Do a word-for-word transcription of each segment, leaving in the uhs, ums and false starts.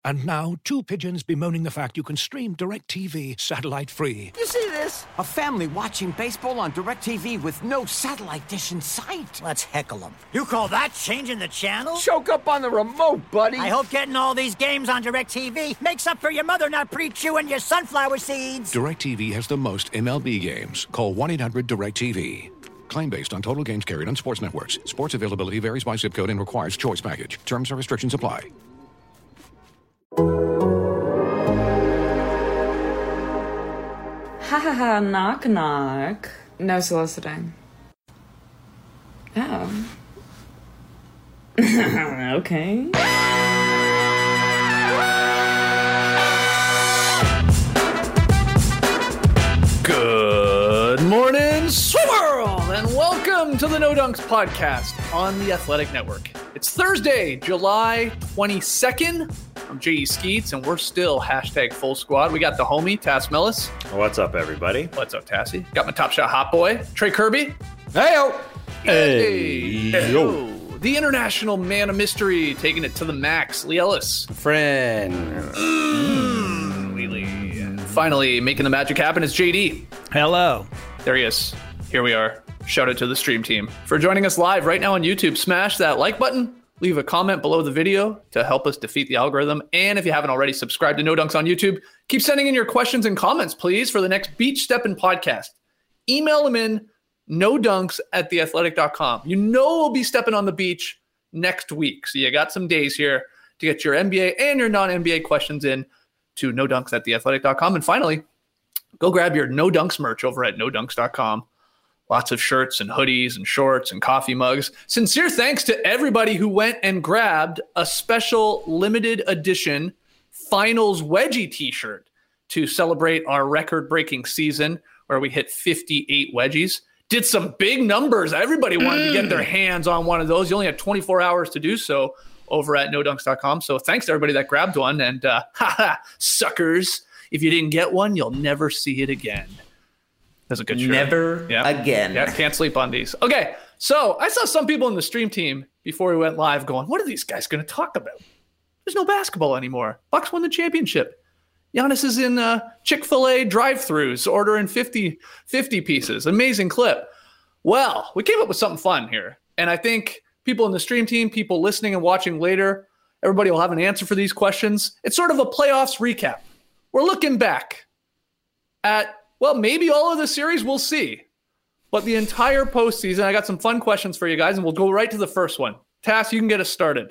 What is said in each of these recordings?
And now, two pigeons bemoaning the fact you can stream DirecTV satellite-free. You see this? A family watching baseball on DirecTV with no satellite dish in sight. Let's heckle them. You call that changing the channel? Choke up on the remote, buddy. I hope getting all these games on DirecTV makes up for your mother not pre-chewing your sunflower seeds. DirecTV has the most M L B games. Call one eight hundred direct T V. Claim based on total games carried on sports networks. Sports availability varies by zip code and requires choice package. Terms and restrictions apply. Ha ha ha, knock knock. No soliciting. Oh. Okay. Good morning, World, and welcome to the No Dunks podcast on the Athletic Network. It's Thursday, July twenty-second. I'm J E Skeets, and we're still hashtag full squad. We got the homie, Tass Mellis. What's up, everybody? What's up, Tassie? Got my Top Shot hot boy, Trey Kirby. Hey-o! Hey, yo. The international man of mystery, taking it to the max, Lee Ellis. Friend. Mm, Wheelie. And finally, making the magic happen is J D. Hello. There he is. Here we are. Shout out to the stream team for joining us live right now on YouTube. Smash that like button. Leave a comment below the video to help us defeat the algorithm. And if you haven't already, subscribe to No Dunks on YouTube. Keep sending in your questions and comments, please, for the next Beach Steppin' podcast. Email them in nodunks at theathletic dot com. You know we'll be stepping on the beach next week. So you got some days here to get your N B A and your non-N B A questions in to nodunks at theathletic dot com. And finally, go grab your No Dunks merch over at nodunks dot com. Lots of shirts and hoodies and shorts and coffee mugs. Sincere thanks to everybody who went and grabbed a special limited edition finals wedgie t-shirt to celebrate our record-breaking season where we hit fifty-eight wedgies. Did some big numbers. Everybody wanted to get their hands on one of those. You only had twenty-four hours to do so over at nodunks dot com. So thanks to everybody that grabbed one. And uh, haha, suckers, if you didn't get one, you'll never see it again. That's a good shirt. Never yeah. again. Yeah, can't sleep on these. Okay, so I saw some people in the stream team before we went live going, what are these guys going to talk about? There's no basketball anymore. Bucks won the championship. Giannis is in uh, Chick-fil-A drive-thrus ordering fifty, fifty pieces. Amazing clip. Well, we came up with something fun here. And I think people in the stream team, people listening and watching later, everybody will have an answer for these questions. It's sort of a playoffs recap. We're looking back at Well, maybe all of the series, we'll see. But the entire postseason, I got some fun questions for you guys, and we'll go right to the first one. Tass, you can get us started.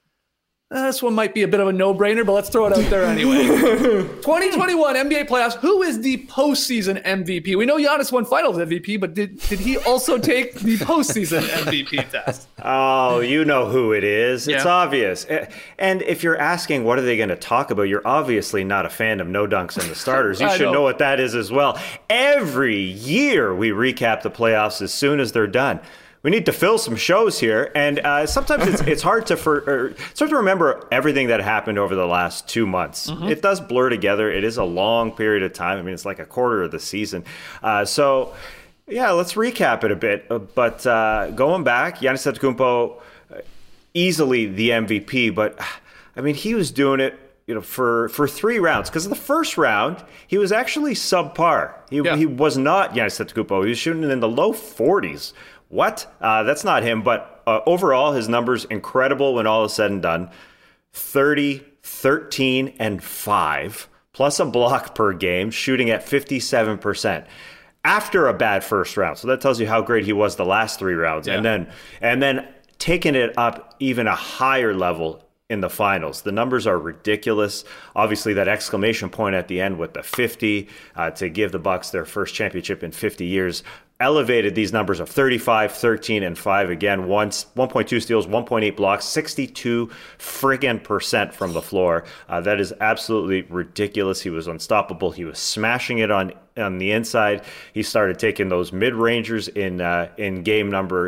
Uh, this one might be a bit of a no-brainer, but let's throw it out there anyway. twenty twenty-one N B A playoffs. Who is the postseason M V P? We know Giannis won finals M V P, but did, did he also take the postseason M V P test? Oh, you know who it is. It's Yeah. obvious. And if you're asking what are they going to talk about, you're obviously not a fan of No Dunks and the starters. You I should know. know what that is as well. Every year we recap the playoffs as soon as they're done. We need to fill some shows here, and uh, sometimes it's it's hard to for or it's hard to remember everything that happened over the last two months. Mm-hmm. It does blur together. It is a long period of time. I mean, it's like a quarter of the season. Uh, so, yeah, let's recap it a bit. Uh, but uh, going back, Giannis Antetokounmpo, uh, easily the M V P. But I mean, he was doing it, you know, for, for three rounds. Because in the first round, he was actually subpar. He Yeah. he was not Giannis Antetokounmpo. He was shooting in the low forties. What? Uh, that's not him. But uh, overall, his numbers incredible when all is said and done. thirty, thirteen, and five, plus a block per game, shooting at fifty-seven percent. After a bad first round. So that tells you how great he was the last three rounds. Yeah. And then and then taking it up even a higher level in the finals. The numbers are ridiculous. Obviously, that exclamation point at the end with the fifty uh, to give the Bucks their first championship in fifty years elevated these numbers of thirty-five, thirteen, and five again. Once one point two steals, one point eight blocks, sixty-two friggin' percent from the floor. Uh, that is absolutely ridiculous. He was unstoppable. He was smashing it on on the inside. He started taking those mid-rangers in uh, in game number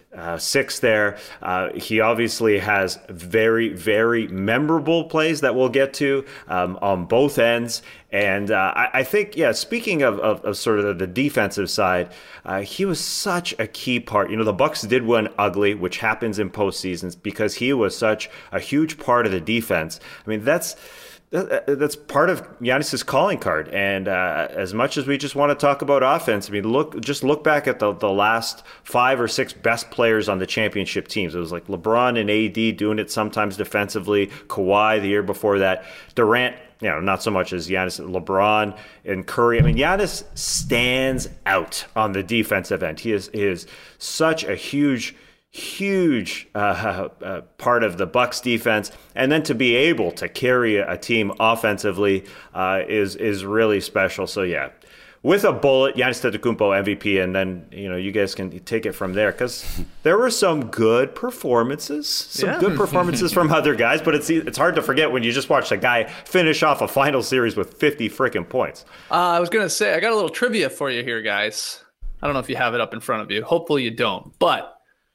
uh, six there. Uh, he obviously has very, very memorable plays that we'll get to um, on both ends. And uh, I, I think, yeah, speaking of, of, of sort of the defensive side, uh, he was such a key part. You know, the Bucks did win ugly, which happens in postseasons, because he was such a huge part of the defense. I mean, that's that's part of Giannis's calling card. And uh, as much as we just want to talk about offense, I mean, look, just look back at the, the last five or six best players on the championship teams. It was like LeBron and A D doing it sometimes defensively, Kawhi the year before that, Durant, you know, not so much as Giannis, LeBron and Curry. I mean, Giannis stands out on the defensive end. He is, he is such a huge huge uh, uh, part of the Bucks defense, and then to be able to carry a team offensively uh, is is really special. So yeah, with a bullet, Giannis Antetokounmpo M V P, and then you know you guys can take it from there, because there were some good performances, some yeah. good performances from other guys, but it's it's hard to forget when you just watch a guy finish off a final series with fifty freaking points. Uh, I was gonna say, I got a little trivia for you here, guys. I don't know if you have it up in front of you. Hopefully you don't, but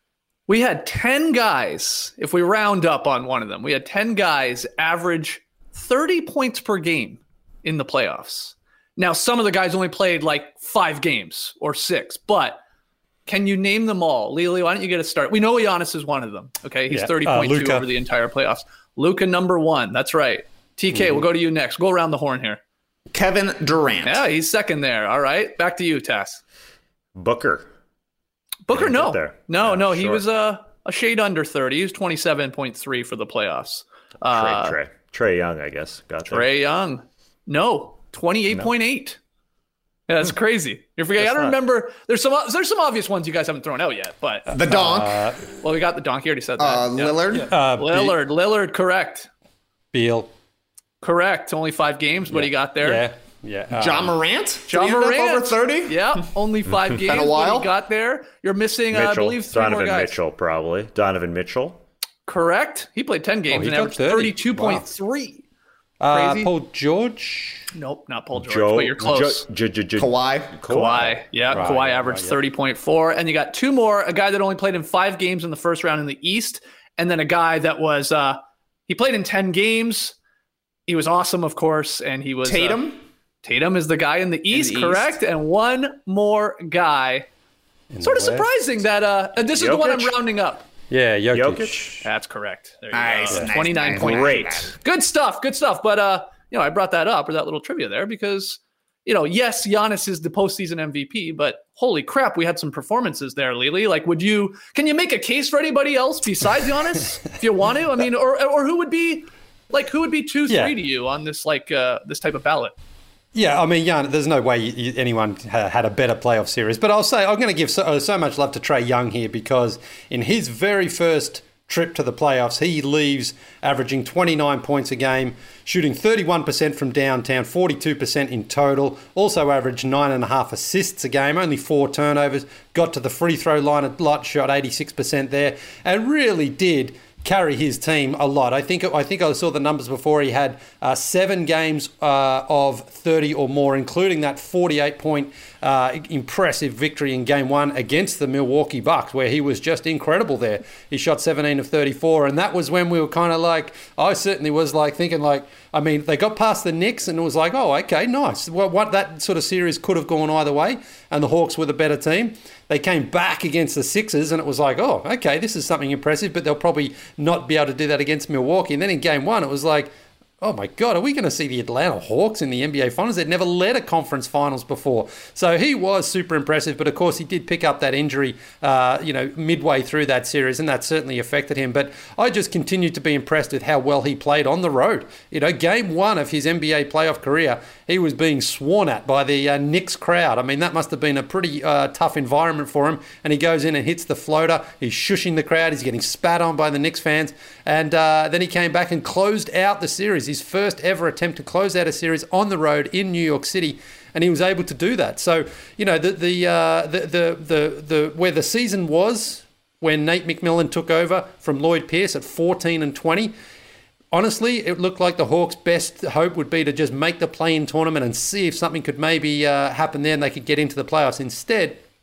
we had ten guys, if we round up on one of them, we had ten guys average thirty points per game in the playoffs. Now, some of the guys only played like five games or six, but can you name them all? Lily, why don't you get a start? We know Giannis is one of them, okay? He's yeah. thirty point two uh, over the entire playoffs. Luka, number one. That's right. T K, mm-hmm. We'll go to you next. Go around the horn here. Kevin Durant. Yeah, he's second there. All right. Back to you, Tass. Booker. Booker, no. There. No, yeah, no, he sure. was uh, a shade under thirty. He was twenty-seven point three for the playoffs. Uh, Trey, Trey. Trey Young, I guess. Got there. Trey Young. No, twenty-eight point eight. No. Yeah, that's crazy. You're forgetting. I don't not... remember. There's some there's some obvious ones you guys haven't thrown out yet, but the donk. Uh, well, we got the donk. You already said that. Uh, yeah. Lillard. Yeah. Uh, Lillard. Be- Lillard. Correct. Beal. Correct. Only five games, but yeah. he got there. Yeah. Yeah. Uh, John Morant. John Did he end Morant. up over thirty. Yeah. Only five games. Been a while. But he got there. You're missing, Mitchell, uh, I believe, three Donovan more guys. Mitchell, probably. Donovan Mitchell. Correct. He played ten games he and got averaged thirty. thirty-two point three. uh, Crazy. Paul George. Nope, not Paul George, Joe, but you're close. Jo, jo, jo, Kawhi. Kawhi. Yeah, Right, Kawhi right, averaged right, yeah. thirty point four. And you got two more, a guy that only played in five games in the first round in the East, and then a guy that was, uh, he played in ten games. He was awesome, of course, and he was... Tatum. Uh, Tatum is the guy in the East, the correct? East. And one more guy. In Sort of the West. surprising that, uh, and this is the one I'm Jokic? rounding up. Yeah, Jokic. Jokic. That's correct. There you Nice, go. nice, twenty-nine nice. point eight. Great. Good stuff. Good stuff. But, uh, you know, I brought that up, or that little trivia there, because, you know, yes, Giannis is the postseason M V P, but holy crap, we had some performances there, Lily. Like, would you, can you make a case for anybody else besides Giannis if you want to? I mean, or or who would be, like, who would be two, Yeah. three to you on this, like, uh, this type of ballot? Yeah, I mean, Jan, there's no way you, you, anyone ha, had a better playoff series. But I'll say I'm going to give so, so much love to Trey Young here, because in his very first trip to the playoffs, he leaves averaging twenty-nine points a game, shooting thirty-one percent from downtown, forty-two percent in total, also averaged nine and a half assists a game, only four turnovers, got to the free throw line a lot, shot eighty-six percent there, and really did carry his team a lot. I think I think I saw the numbers before. He had uh, seven games uh, of thirty or more, including that forty-eight point uh, impressive victory in game one against the Milwaukee Bucks, where he was just incredible there. He shot seventeen of thirty-four, and that was when we were kind of like, I certainly was like thinking like, I mean, they got past the Knicks and it was like, oh, okay, nice. Well, what that sort of series could have gone either way, and the Hawks were the better team. They came back against the Sixers, and it was like, oh, okay, this is something impressive, but they'll probably not be able to do that against Milwaukee. And then in game one, it was like, oh my God, are we going to see the Atlanta Hawks in the N B A Finals? They'd never led a conference finals before. So he was super impressive, but of course he did pick up that injury, uh, you know, midway through that series, and that certainly affected him. But I just continued to be impressed with how well he played on the road. You know, game one of his N B A playoff career, he was being sworn at by the uh, Knicks crowd. I mean, that must have been a pretty uh, tough environment for him. And he goes in and hits the floater. He's shushing the crowd. He's getting spat on by the Knicks fans. And uh, then he came back and closed out the series. His first ever attempt to close out a series on the road in New York City, and he was able to do that. So, you know, the the uh, the, the the the where the season was when Nate McMillan took over from Lloyd Pierce at fourteen and twenty. Honestly, it looked like the Hawks' best hope would be to just make the play-in tournament and see if something could maybe uh, happen there and they could get into the playoffs. Instead,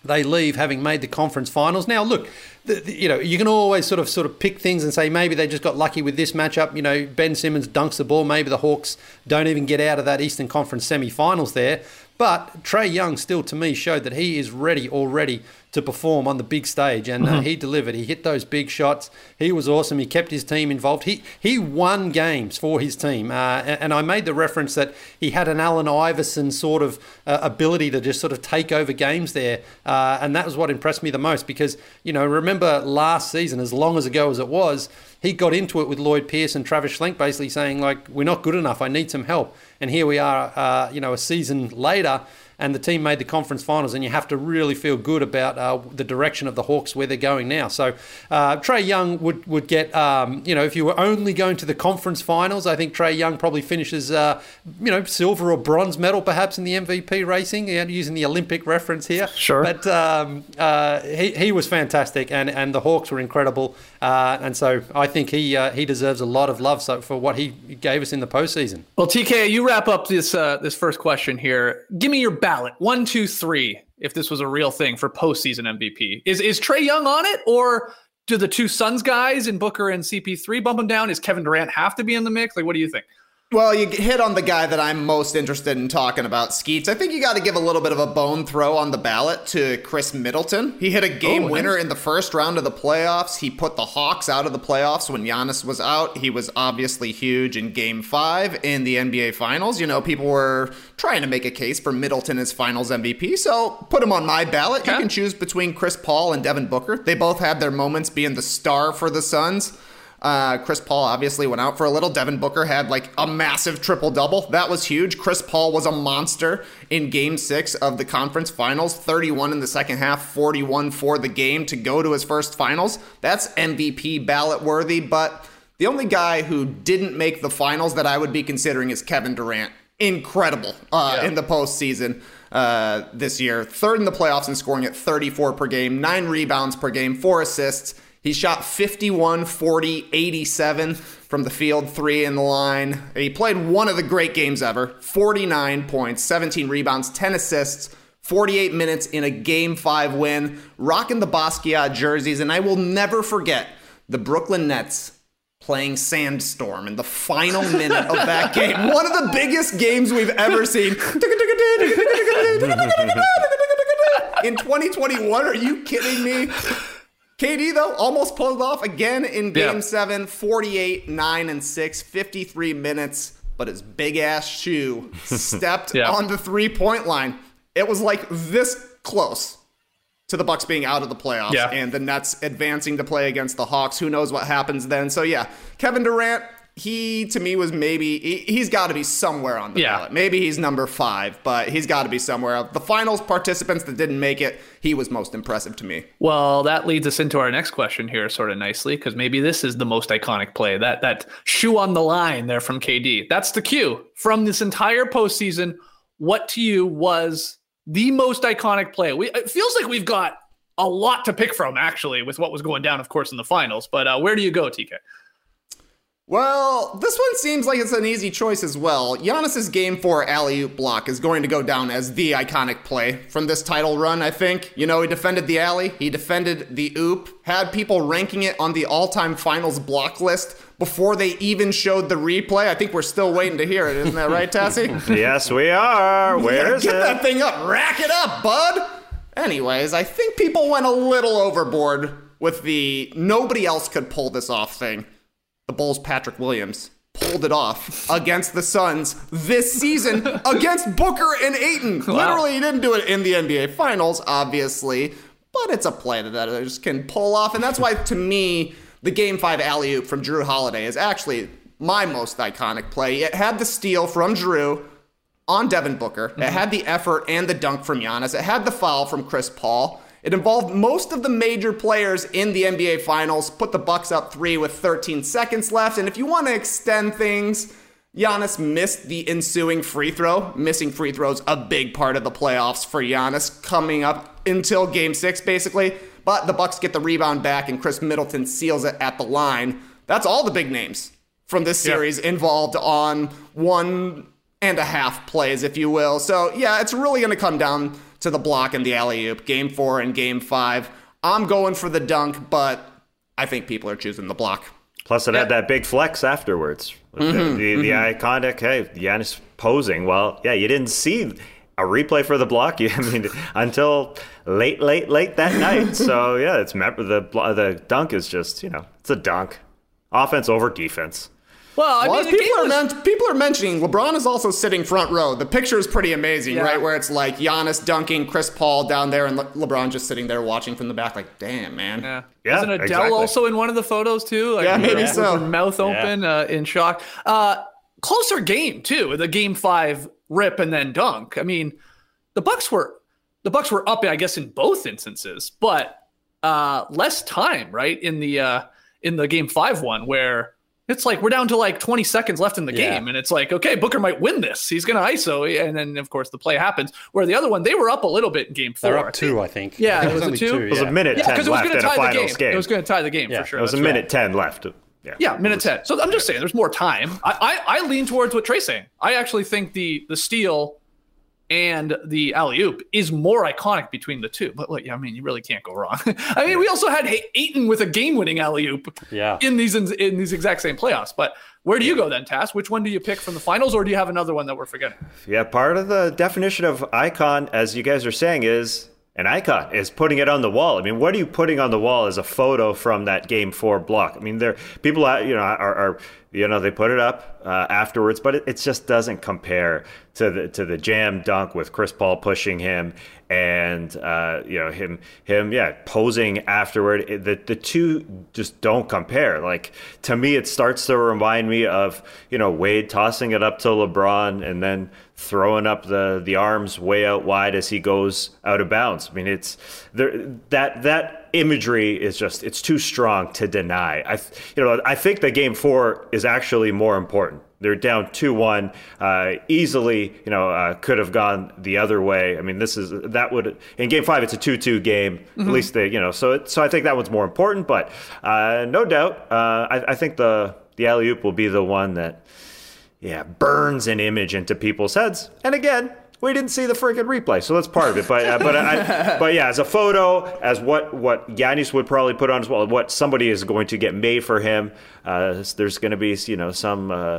they leave having made the conference finals. Now, look, the, the, you know, you can always sort of sort of pick things and say maybe they just got lucky with this matchup. You know, Ben Simmons dunks the ball. Maybe the Hawks don't even get out of that Eastern Conference semi-finals there. But Trae Young still, to me, showed that he is ready already to perform on the big stage, and uh, he delivered. He hit those big shots. He was awesome. He kept his team involved. He he won games for his team, uh, and, and I made the reference that he had an Allen Iverson sort of uh, ability to just sort of take over games there, uh, and that was what impressed me the most because, you know, remember last season, as long as ago as it was, he got into it with Lloyd Pierce and Travis Schlenk basically saying, like, we're not good enough, I need some help. And here we are, uh, you know, a season later, and the team made the conference finals, and you have to really feel good about uh, the direction of the Hawks, where they're going now. So uh, Trae Young would, would get, um, you know, if you were only going to the conference finals, I think Trae Young probably finishes, uh, you know, silver or bronze medal perhaps in the M V P racing, yeah, using the Olympic reference here. Sure. But um, uh, he, he was fantastic, and, and the Hawks were incredible. Uh, and so I think he uh, he deserves a lot of love so, for what he gave us in the postseason. Well, T K, you wrap up this uh, this first question here. Give me your ballot. One, two, three. If this was a real thing for postseason M V P, is is Trae Young on it, or do the two Suns guys in Booker and C P three bump him down? Is Kevin Durant have to be in the mix? Like, what do you think? Well, you hit on the guy that I'm most interested in talking about, Skeets. I think you got to give a little bit of a bone throw on the ballot to Chris Middleton. He hit a game oh, winner nice. in the first round of the playoffs. He put the Hawks out of the playoffs when Giannis was out. He was obviously huge in game five in the N B A Finals. You know, people were trying to make a case for Middleton as Finals M V P, so put him on my ballot. Okay. You can choose between Chris Paul and Devin Booker. They both had their moments being the star for the Suns. Uh, Chris Paul obviously went out for a little. Devin Booker had like a massive triple-double. That was huge. Chris Paul was a monster in game six of the conference finals. thirty-one in the second half, forty-one for the game to go to his first finals. That's M V P ballot worthy, but the only guy who didn't make the finals that I would be considering is Kevin Durant. Incredible uh, yeah. in the postseason uh, this year. Third in the playoffs in scoring at thirty-four per game, nine rebounds per game, four assists. He shot fifty-one, forty, eighty-seven from the field, three in the line. He played one of the great games ever. forty-nine points, seventeen rebounds, ten assists, forty-eight minutes in a game five win, rocking the Basquiat jerseys. And I will never forget the Brooklyn Nets playing Sandstorm in the final minute of that game. One of the biggest games we've ever seen. In twenty twenty-one, are you kidding me? K D, though, almost pulled off again in game yeah. seven, forty-eight, nine, and six, fifty-three minutes, but his big-ass shoe stepped yeah. on the three-point line. It was like this close to the Bucks being out of the playoffs yeah. and the Nets advancing to play against the Hawks. Who knows what happens then? So, yeah, Kevin Durant, he, to me, was maybe, he, he's got to be somewhere on the yeah. ballot. Maybe he's number five, but he's got to be somewhere. The finals participants that didn't make it, he was most impressive to me. Well, that leads us into our next question here sort of nicely, because maybe this is the most iconic play, that that shoe on the line there from K D. That's the cue. From this entire postseason, what to you was the most iconic play? We, it feels like we've got a lot to pick from, actually, with what was going down, of course, in the finals. But uh, where do you go, T K? Well, this one seems like it's an easy choice as well. Giannis's game four alley-oop block is going to go down as the iconic play from this title run, I think. You know, he defended the alley, he defended the oop, had people ranking it on the all-time finals block list before they even showed the replay. I think we're still waiting to hear it, isn't that right, Tassie? Yes, we are. Where is it? Get that thing up, rack it up, bud! Anyways, I think people went a little overboard with the nobody else could pull this off thing. The Bulls' Patrick Williams pulled it off against the Suns this season against Booker and Ayton. Wow. Literally, he didn't do it in the N B A Finals, obviously, but it's a play that others can pull off. And that's why, to me, the Game five alley-oop from Jrue Holiday is actually my most iconic play. It had the steal from Jrue on Devin Booker. Mm-hmm. It had the effort and the dunk from Giannis. It had the foul from Chris Paul. It involved most of the major players in the N B A Finals, put the Bucks up three with thirteen seconds left. And if you want to extend things, Giannis missed the ensuing free throw. Missing free throws, a big part of the playoffs for Giannis coming up until game six, basically. But the Bucks get the rebound back and Chris Middleton seals it at the line. That's all the big names from this series yeah. involved on one and a half plays, if you will. So yeah, it's really going to come down to to the block and the alley-oop, game four and game five. I'm going for the dunk, but I think people are choosing the block. Plus, it Yeah. had that big flex afterwards. With Mm-hmm, the, the, the mm-hmm. iconic, hey, Giannis posing. Well, yeah, you didn't see a replay for the block. You, I mean, until late, late, late that night. So yeah, it's the the dunk is just, you know, it's a dunk, offense over defense. Well, I Well, mean, the people, game are was- men- people are mentioning LeBron is also sitting front row. The picture is pretty amazing, Yeah. right? Where it's like Giannis dunking, Chris Paul down there, and Le- LeBron just sitting there watching from the back like, damn, man. Yeah. Yeah, Isn't Adele exactly. also in one of the photos too? Like, Yeah, maybe with so. her mouth open, uh, in shock. Uh, closer game too. The game five rip and then dunk. I mean, the Bucks were the Bucks were up, I guess, in both instances, but uh, less time, right? In the uh, in the game five one where. It's like we're down to like twenty seconds left in the Yeah. game, and it's like, okay, Booker might win this. He's going to I S O, and then of course the play happens. Where the other one, they were up a little bit in game four. They're up two, I think. Yeah, I think it was a only two? It was yeah. a minute Yeah, ten because it was left going in to a tie the finals game. game. It was going to tie the game Yeah. for sure. It was a That's minute right. ten left. Yeah, Yeah, minute ten. So I'm just saying, there's more time. I, I I lean towards what Trey's saying. I actually think the the steal and the alley oop is more iconic between the two. But look, yeah, I mean, you really can't go wrong. I mean, we also had Ayton with a game winning alley oop. Yeah. In these in, in these exact same playoffs. But where do you go then, Tass? Which one do you pick from the finals, or do you have another one that we're forgetting? Yeah, part of the definition of icon, as you guys are saying, is an icon, is putting it on the wall. I mean, what are you putting on the wall as a photo from that game four block? I mean, there people, you know, are, are you know, they put it up uh, afterwards, but it, it just doesn't compare to the to the jam dunk with Chris Paul pushing him and uh, you know him him yeah posing afterward. It, the the two just don't compare. Like, to me, it starts to remind me of, you know, Wade tossing it up to LeBron and then throwing up the the arms way out wide as he goes out of bounds. I mean, it's there that that imagery is just, it's too strong to deny. I you know I think the game four is actually more important. They're down two one, uh, easily, you know, uh, could have gone the other way. I mean, this is, that would, in game five, it's a two two game, mm-hmm. at least they, you know, so it, so I think that one's more important, but uh, no doubt, uh, I, I think the, the alley-oop will be the one that, yeah, burns an image into people's heads. And again, we didn't see the freaking replay, so that's part of it. But uh, but I, but yeah, as a photo, as what what Giannis would probably put on as well, what somebody is going to get made for him. Uh, there's going to be, you know, some uh,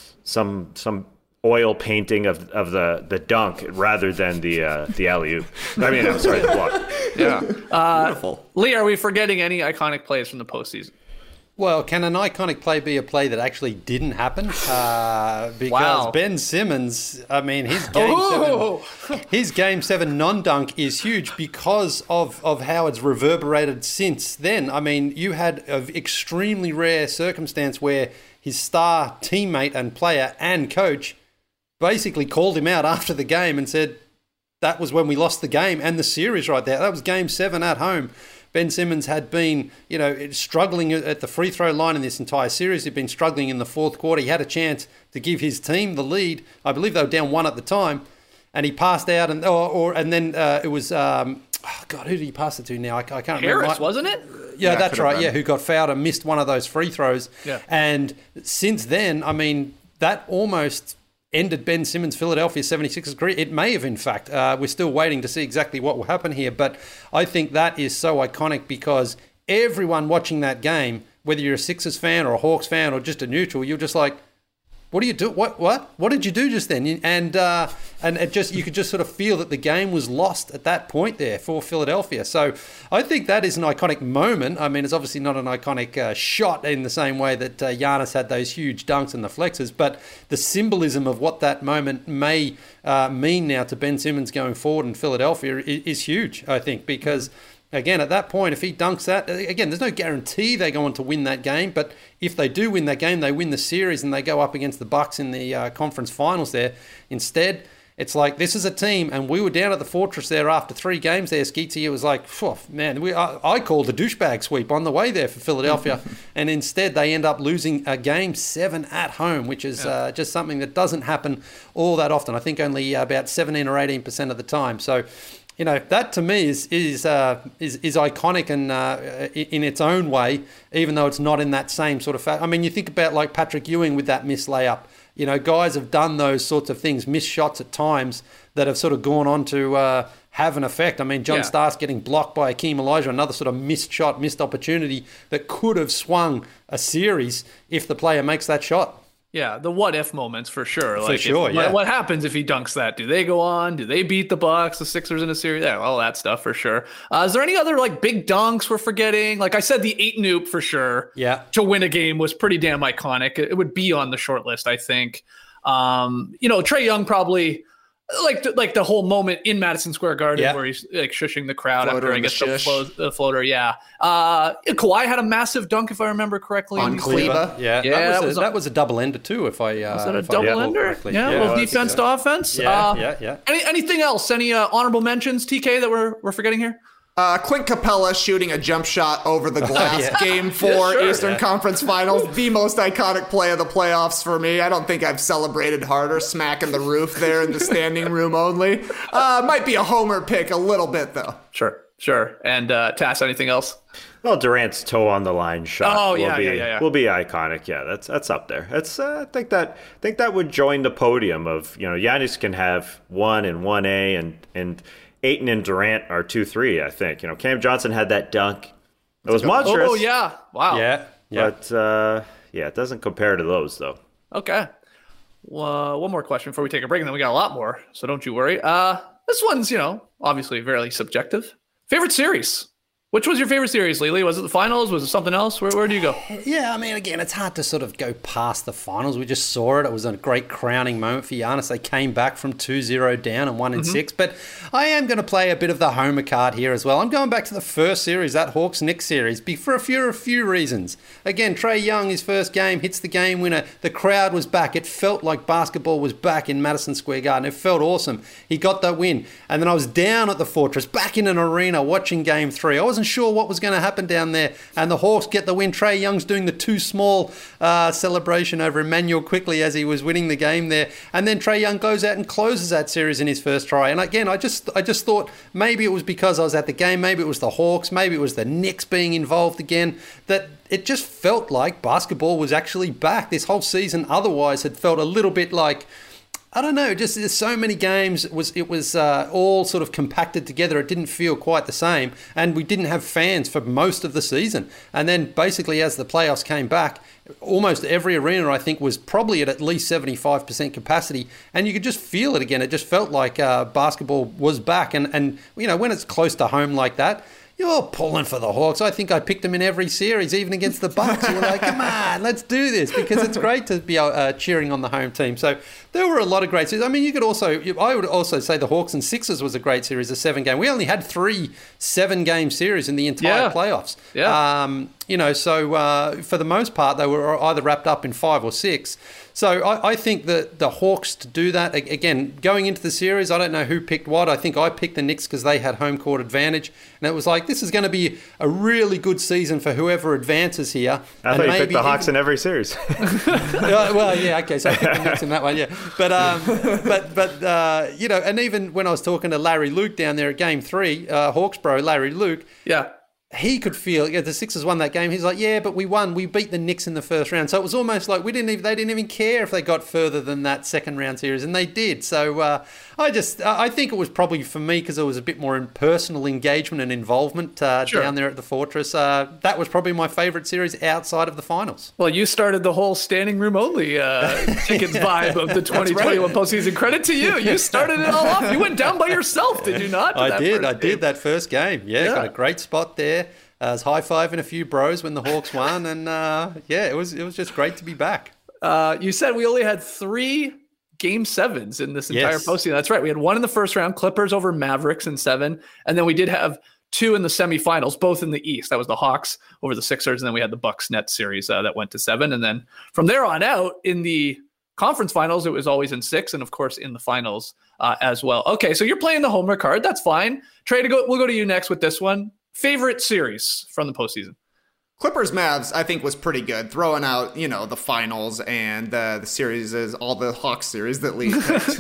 some some oil painting of of the, the dunk rather than the uh, the alley oop. I mean, I'm sorry, the block. Yeah, uh, beautiful. Lee, are we forgetting any iconic plays from the postseason? Well, can an iconic play be a play that actually didn't happen? Uh, because Wow. Ben Simmons, I mean, his game Oh! seven, his game seven non-dunk is huge because of, of how it's reverberated since then. I mean, you had an extremely rare circumstance where his star teammate and player and coach basically called him out after the game and said, that was when we lost the game and the series right there. That was game seven at home. Ben Simmons had been, you know, struggling at the free throw line in this entire series. He'd been struggling in the fourth quarter. He had a chance to give his team the lead. I believe they were down one at the time, and he passed out, and or, or and then uh, it was, um, oh God, who did he pass it to now? I, I can't remember. Harris, wasn't it? Yeah, Yeah, that's could've right. been. Yeah, who got fouled and missed one of those free throws. Yeah. And since then, I mean, that almost ended Ben Simmons' Philadelphia seventy-sixers career. It may have, in fact. Uh, we're still waiting to see exactly what will happen here. But I think that is so iconic because everyone watching that game, whether you're a Sixers fan or a Hawks fan or just a neutral, you're just like, what do you do? What what what did you do just then? And uh, and it just you could just sort of feel that the game was lost at that point there for Philadelphia. So I think that is an iconic moment. I mean, it's obviously not an iconic uh, shot in the same way that uh, Giannis had those huge dunks and the flexes, but the symbolism of what that moment may uh, mean now to Ben Simmons going forward in Philadelphia is, is huge. I think because. Again, at that point, if he dunks that, again, there's no guarantee they're going to win that game. But if they do win that game, they win the series and they go up against the Bucks in the uh, conference finals there. Instead, it's like, this is a team, and we were down at the Fortress there after three games there, Skeetsy. It was like, phew, man, we, I, I called a douchebag sweep on the way there for Philadelphia. And instead, they end up losing a game seven at home, which is yeah. uh, just something that doesn't happen all that often. I think only about seventeen or eighteen percent of the time. So, you know, that to me is is uh, is, is iconic and uh, in its own way, even though it's not in that same sort of fact. I mean, you think about like Patrick Ewing with that missed layup. You know, guys have done those sorts of things, missed shots at times that have sort of gone on to uh, have an effect. I mean, John Yeah. Starks getting blocked by Akeem Elijah, another sort of missed shot, missed opportunity that could have swung a series if the player makes that shot. Yeah, the what if moments for sure. For Like if- sure, yeah. What happens if he dunks that? Do they go on? Do they beat the Bucks, the Sixers in a series? Yeah, all that stuff for sure. Uh, is there any other like big dunks we're forgetting? Like I said, the eight noop for sure. Yeah. To win a game was pretty damn iconic. It would be on the short list, I think. Um, you know, Trae Young probably like the, like the whole moment in Madison Square Garden Yeah. where he's like shushing the crowd Floater after I and the guess the, shush. flo- the floater. Yeah. Uh, Kawhi had a massive dunk if I remember correctly. On in- Kleba. Yeah, Yeah, that, it was was a, a- that was a double ender too. If I uh, Was that a if I double recall ender? correctly. Yeah, a it little was, defense yeah. to offense. Yeah, Uh, yeah, yeah. Any, anything else? Any uh, honorable mentions, T K, that we're we're forgetting here? Uh, Clint Capella shooting a jump shot over the glass. Yeah. Game four, Yeah, sure. Eastern Yeah. Conference Finals. The most iconic play of the playoffs for me. I don't think I've celebrated harder, smacking the roof there in the standing room only. Uh, might be a homer pick a little bit, though. Sure, sure. And uh, Tass, anything else? Well, Durant's toe on the line shot. Oh, will yeah, be, yeah, yeah, yeah. will be iconic. Yeah, that's that's up there. That's uh, I think that I think that would join the podium of, you know, Giannis can have one and one A, and and Ayton and Durant are two three. I think, you know, Cam Johnson had that dunk. It was monstrous. Oh, yeah. Wow. Yeah, yeah. But uh, yeah, it doesn't compare to those though. Okay. Well, one more question before we take a break, and then we got a lot more, so don't you worry. Uh, this one's, you know, obviously very subjective. Favorite series? Which was your favorite series, Lily? Was it the finals? Was it something else? Where, where do you go? Yeah, I mean, again, it's hard to sort of go past the finals. We just saw it. It was a great crowning moment for Giannis. They came back from two zero down and won in Mm-hmm. six. But I am going to play a bit of the homer card here as well. I'm going back to the first series, that Hawks-Knicks series, be- for a few, a few reasons. Again, Trae Young, his first game, hits the game winner. The crowd was back. It felt like basketball was back in Madison Square Garden. It felt awesome. He got that win. And then I was down at the Fortress, back in an arena, watching game three. I wasn't sure what was going to happen down there, and the Hawks get the win. Trae Young's doing the too small uh, celebration over Emmanuel quickly as he was winning the game there, and then Trae Young goes out and closes that series in his first try. And again, I just I just thought maybe it was because I was at the game, maybe it was the Hawks, maybe it was the Knicks being involved again, that it just felt like basketball was actually back. This whole season otherwise had felt a little bit like, I don't know, just there's so many games. It was it was uh, all sort of compacted together. It didn't feel quite the same, and we didn't have fans for most of the season. And then basically, as the playoffs came back, almost every arena I think was probably at at least seventy-five percent capacity, and you could just feel it again. It just felt like uh, basketball was back, and and you know when it's close to home like that, you're pulling for the Hawks. I think I picked them in every series, even against the Bucks. You're like, come on, let's do this, because it's great to be uh, cheering on the home team. So there were a lot of great series. I mean, you could also, I would also say the Hawks and Sixers was a great series, a seven game. We only had three seven game series in the entire Yeah. playoffs. Yeah. Um, you know, so uh, for the most part, they were either wrapped up in five or six. So I, I think that the Hawks to do that, again, going into the series, I don't know who picked what. I think I picked the Knicks because they had home court advantage. And it was like, this is going to be a really good season for whoever advances here. I and thought you picked maybe the Hawks even- in every series. uh, well, yeah, okay, so I picked the Knicks in that one, yeah. But, um, but, but uh, you know, and even when I was talking to Larry Luke down there at Game Three, uh, Hawks bro, Larry Luke, Yeah. he could feel, yeah, the Sixers won that game. He's like, yeah, but we won. We beat the Knicks in the first round. So it was almost like we didn't even, they didn't even care if they got further than that second round series, and they did. So uh, I just, I think it was probably for me because there was a bit more in personal engagement and involvement uh, Sure. down there at the Fortress. Uh, that was probably my favourite series outside of the finals. Well, you started the whole standing room only uh, tickets vibe of the twenty twenty-one postseason. Credit to you. You started it all off. You went down by yourself, did you not? to I that did. first I game? did that first game. Yeah, Yeah. got a great spot there. I was high-fiving a few bros when the Hawks won, and uh, yeah, it was it was just great to be back. Uh, you said we only had three game sevens in this entire Yes. postseason. That's right. We had one in the first round, Clippers over Mavericks in seven. And then we did have two in the semifinals, both in the East. That was the Hawks over the Sixers. And then we had the Bucks Nets series uh, that went to seven. And then from there on out in the conference finals, it was always in six. And of course in the finals uh, as well. Okay. So you're playing the homer card. That's fine. Trey, to go, we'll go to you next with this one. Favorite series from the postseason? Clippers Mavs, I think, was pretty good. Throwing out, you know, the finals and uh, the series is all the Hawks series that Lee picked.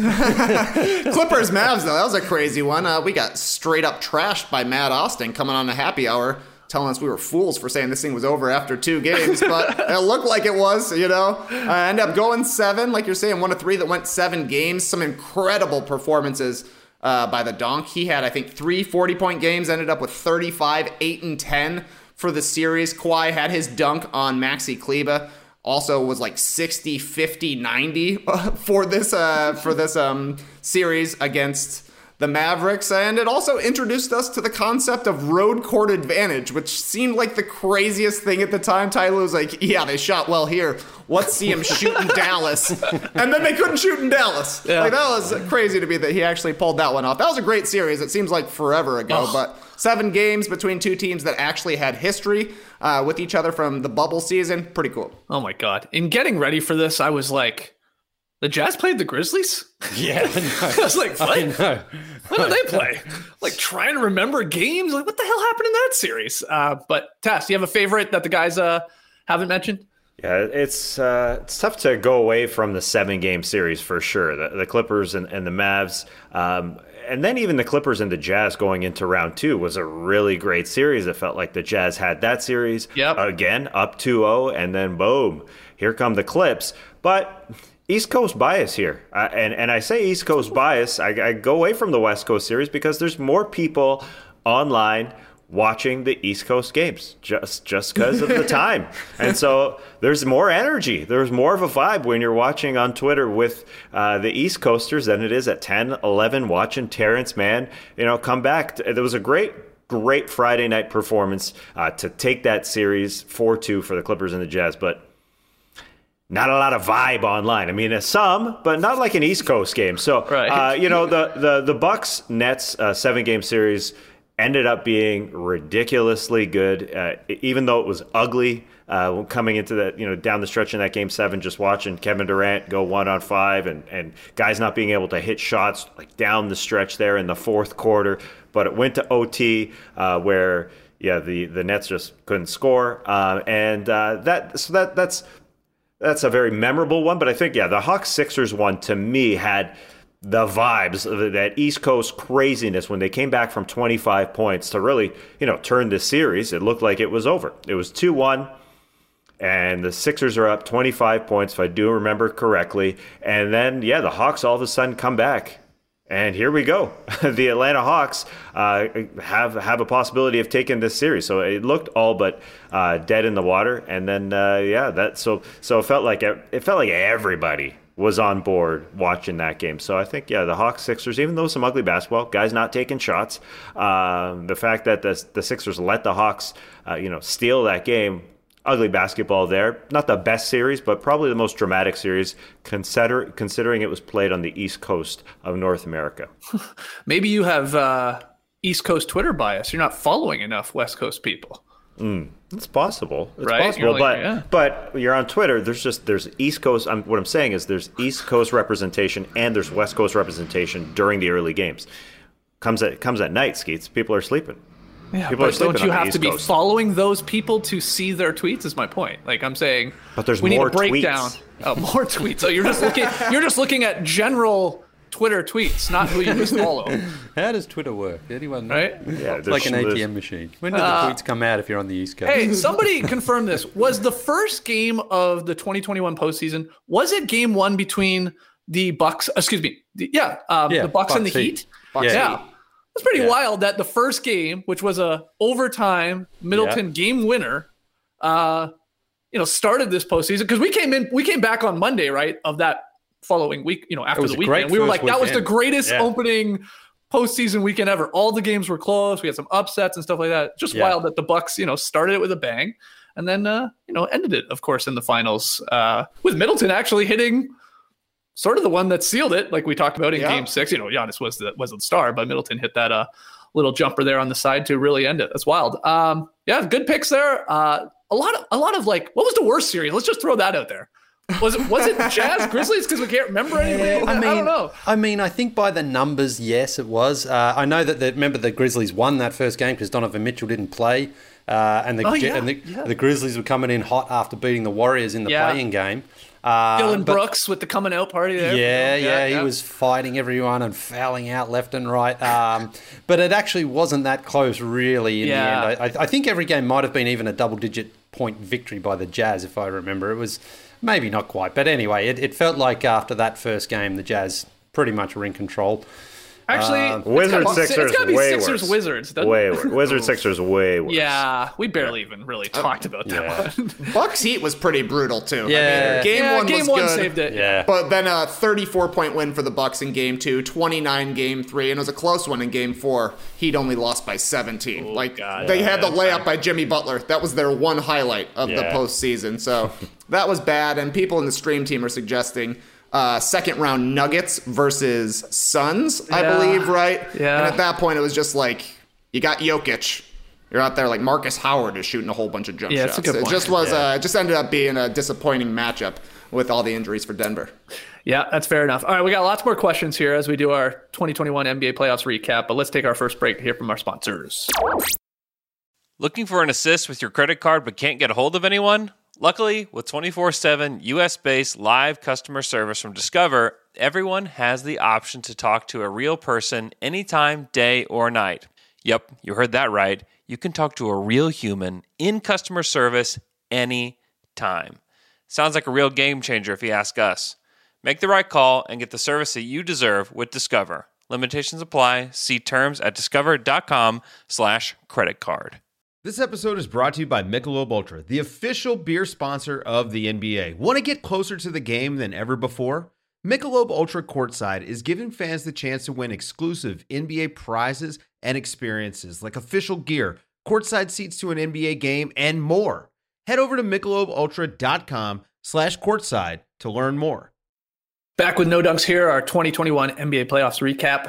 Clippers Mavs, though, that was a crazy one. Uh, we got straight up trashed by Matt Austin coming on a happy hour, telling us we were fools for saying this thing was over after two games, but it looked like it was, you know. I ended up going seven, like you're saying, one of three that went seven games. Some incredible performances uh, by the donk. He had, I think, three forty-point games, ended up with thirty-five, eight, and ten for the series. Kawhi had his dunk on Maxi Kleber. Also was like sixty, fifty, ninety for this uh, for this um, series against the Mavericks, and it also introduced us to the concept of road court advantage, which seemed like the craziest thing at the time. Tyler was like, yeah, they shot well here. Let's see him shoot in Dallas. And then they couldn't shoot in Dallas. Yeah. Like, that was crazy to me that he actually pulled that one off. That was a great series. It seems like forever ago, oh. but seven games between two teams that actually had history uh, with each other from the bubble season. Pretty cool. Oh my God. In getting ready for this, I was like, the Jazz played the Grizzlies? Yeah. I, I was like, what? I know. When did they play? Like, trying to remember games? Like, what the hell happened in that series? Uh, but, Tess, do you have a favorite that the guys uh, haven't mentioned? Yeah, it's uh, it's tough to go away from the seven-game series for sure. The, the Clippers and, and the Mavs, um, and then even the Clippers and the Jazz going into round two was a really great series. It felt like the Jazz had that series yep. again, up two oh, and then boom, here come the Clips. But East Coast bias here. Uh, and, and I say East Coast bias, I, I go away from the West Coast series because there's more people online watching the East Coast games just just because of the time. And so there's more energy. There's more of a vibe when you're watching on Twitter with uh, the East Coasters than it is at ten, eleven watching Terrence Mann, you know, come back. There was a great great Friday night performance uh, to take that series four two for the Clippers and the Jazz, but not a lot of vibe online. I mean, uh, some, but not like an East Coast game. So, right. uh, you know, the the the Bucks Nets uh, seven game series ended up being ridiculously good, uh, even though it was ugly uh, coming into that, you know, down the stretch in that game seven, just watching Kevin Durant go one on five and, and guys not being able to hit shots like down the stretch there in the fourth quarter. But it went to O T uh, where, yeah, the, the Nets just couldn't score. Uh, and uh, that so that that's that's a very memorable one. But I think, yeah, the Hawks Sixers one to me had the vibes of that East Coast craziness when they came back from twenty-five points to really, you know, turn this series. It looked like it was over. It was two one, and the Sixers are up twenty-five points, if I do remember correctly. And then, yeah, the Hawks all of a sudden come back. And here we go. The Atlanta Hawks uh, have have a possibility of taking this series. So it looked all but uh, dead in the water. And then, uh, yeah, that so so it felt like it felt like everybody was on board watching that game. So I think, yeah, the Hawks Sixers, even though some ugly basketball, guys not taking shots, uh, the fact that the the Sixers let the Hawks, uh, you know, steal that game. Ugly basketball there. Not the best series, but probably the most dramatic series, consider, considering it was played on the East Coast of North America. Maybe you have uh, East Coast Twitter bias. You're not following enough West Coast people. Mm, it's possible. It's right? possible, like, but yeah. but you're on Twitter. There's just there's East Coast. I'm, what I'm saying is there's East Coast representation and there's West Coast representation during the early games. Comes at comes at night, Skeets. People are sleeping. Yeah, people but are don't you have East to be Coast. following those people to see their tweets? Is my point. Like I'm saying, but there's we more need to break tweets. down. Oh, more tweets. So you're just looking. You're just looking at general Twitter tweets, not who you just follow. How does Twitter work? Anyone know? Right? Yeah, it's like an A T M machine. When do uh, the tweets come out if you're on the East Coast? Hey, somebody confirm this. Was the first game of the twenty twenty-one postseason, was it game one between the Bucks, excuse me, the, yeah, um, yeah, the Bucks, Bucks and the Heat? Heat. Bucks yeah. Heat. It's pretty yeah. wild that the first game, which was a overtime Middleton yeah. game winner, uh, you know, started this postseason because we came in, we came back on Monday, right, of that following week, you know, after the weekend. We were like, that was the greatest yeah. opening postseason weekend ever. All the games were close. We had some upsets and stuff like that. Just yeah. wild that the Bucks, you know, started it with a bang and then, uh, you know, ended it, of course, in the finals uh, with Middleton actually hitting sort of the one that sealed it, like we talked about in yeah. game six. You know, Giannis was the, was the star, but Middleton hit that uh, little jumper there on the side to really end it. That's wild. Um, yeah, good picks there. Uh, a lot of, a lot of like, what was the worst series? Let's just throw that out there. Was it was it Jazz Grizzlies? Because we can't remember anything. I, mean, I don't know. I mean, I think by the numbers, yes, it was. Uh, I know that the, remember the Grizzlies won that first game because Donovan Mitchell didn't play, uh, and the oh, yeah, and the, yeah. the Grizzlies were coming in hot after beating the Warriors in the yeah. play-in game. Uh, Dylan but, Brooks with the coming out party there. Yeah, yeah, yeah, yeah. he was fighting everyone and fouling out left and right. Um, but it actually wasn't that close, really. In yeah. the end, I, I think every game might have been even a double-digit point victory by the Jazz, if I remember. It was. Maybe not quite, but anyway, it, it felt like after that first game, the Jazz pretty much were in control. Actually, uh, Wizards Sixers it's gotta be way Sixers worse. Wizards. Doesn't Way it? worse. Wizards Sixers way worse. Yeah, we barely even really talked about that yeah. one. Bucks Heat was pretty brutal too. Yeah. I mean, game yeah, one game was one good, saved it. Yeah. but then a thirty-four point win for the Bucks in game two, twenty-nine game three, and it was a close one in game four. Heat only lost by seventeen. Oh, like God. they had the Yeah, layup by Jimmy Butler. That was their one highlight of the Yeah. postseason. So that was bad. And people in the stream team are suggesting uh, second round Nuggets versus Suns, I Yeah. believe, right? Yeah. And at that point, it was just like you got Jokic. You're out there like Marcus Howard is shooting a whole bunch of jump Yeah, it's shots. a good It point. just was. Yeah. Uh, it just ended up being a disappointing matchup with all the injuries for Denver. Yeah, that's fair enough. All right, we got lots more questions here as we do our twenty twenty-one N B A playoffs recap, but let's take our first break to hear from our sponsors. Looking for an assist with your credit card but can't get a hold of anyone? Luckily, with twenty-four seven U S-based live customer service from Discover, everyone has the option to talk to a real person anytime, day or night. Yep, you heard that right. You can talk to a real human in customer service anytime. Sounds like a real game changer if you ask us. Make the right call and get the service that you deserve with Discover. Limitations apply. See terms at discover.com slash credit card. This episode is brought to you by Michelob Ultra, the official beer sponsor of the N B A. Want to get closer to the game than ever before? Michelob Ultra Courtside is giving fans the chance to win exclusive N B A prizes and experiences like official gear, courtside seats to an N B A game, and more. Head over to michelobultra.com slash courtside to learn more. Back with No Dunks here, our twenty twenty-one N B A playoffs recap.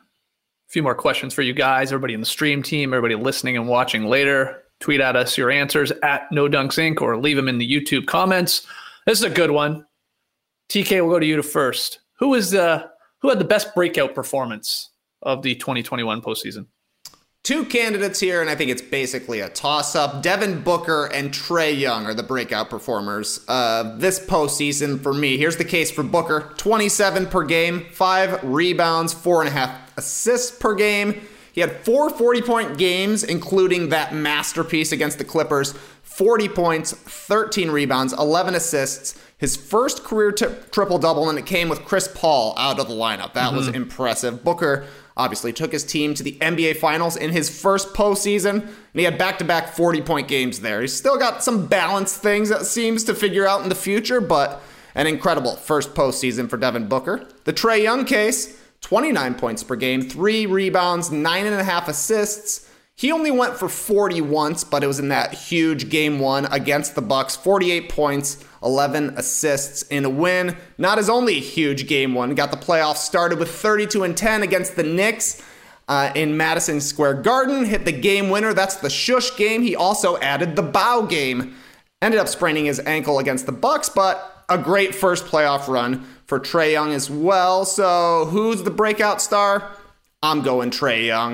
A few more questions for you guys, everybody in the stream team, everybody listening and watching later. Tweet at us your answers at No Dunks Incorporated or leave them in the YouTube comments. This is a good one. T K, we'll go to you to first. Who is the who had the best breakout performance of the twenty twenty-one postseason? Two candidates here, and I think it's basically a toss-up. Devin Booker and Trae Young are the breakout performers uh, this postseason for me. Here's the case for Booker. twenty-seven per game, five rebounds, four and a half assists per game. He had four forty-point games, including that masterpiece against the Clippers. forty points, thirteen rebounds, eleven assists. His first career t- triple-double, and it came with Chris Paul out of the lineup. That mm-hmm. was impressive. Booker obviously took his team to the N B A Finals in his first postseason, and he had back-to-back forty-point games there. He's still got some balance things that seems to figure out in the future, but an incredible first postseason for Devin Booker. The Trae Young case, twenty-nine points per game, three rebounds, nine and a half assists. He only went for forty once, but it was in that huge game one against the Bucks. forty-eight points, eleven assists in a win. Not his only huge game one. Got the playoffs started with thirty-two and ten against the Knicks uh, in Madison Square Garden. Hit the game winner. That's the shush game. He also added the bow game. Ended up spraining his ankle against the Bucks, but a great first playoff run for Trae Young as well. So who's the breakout star? I'm going Trae Young.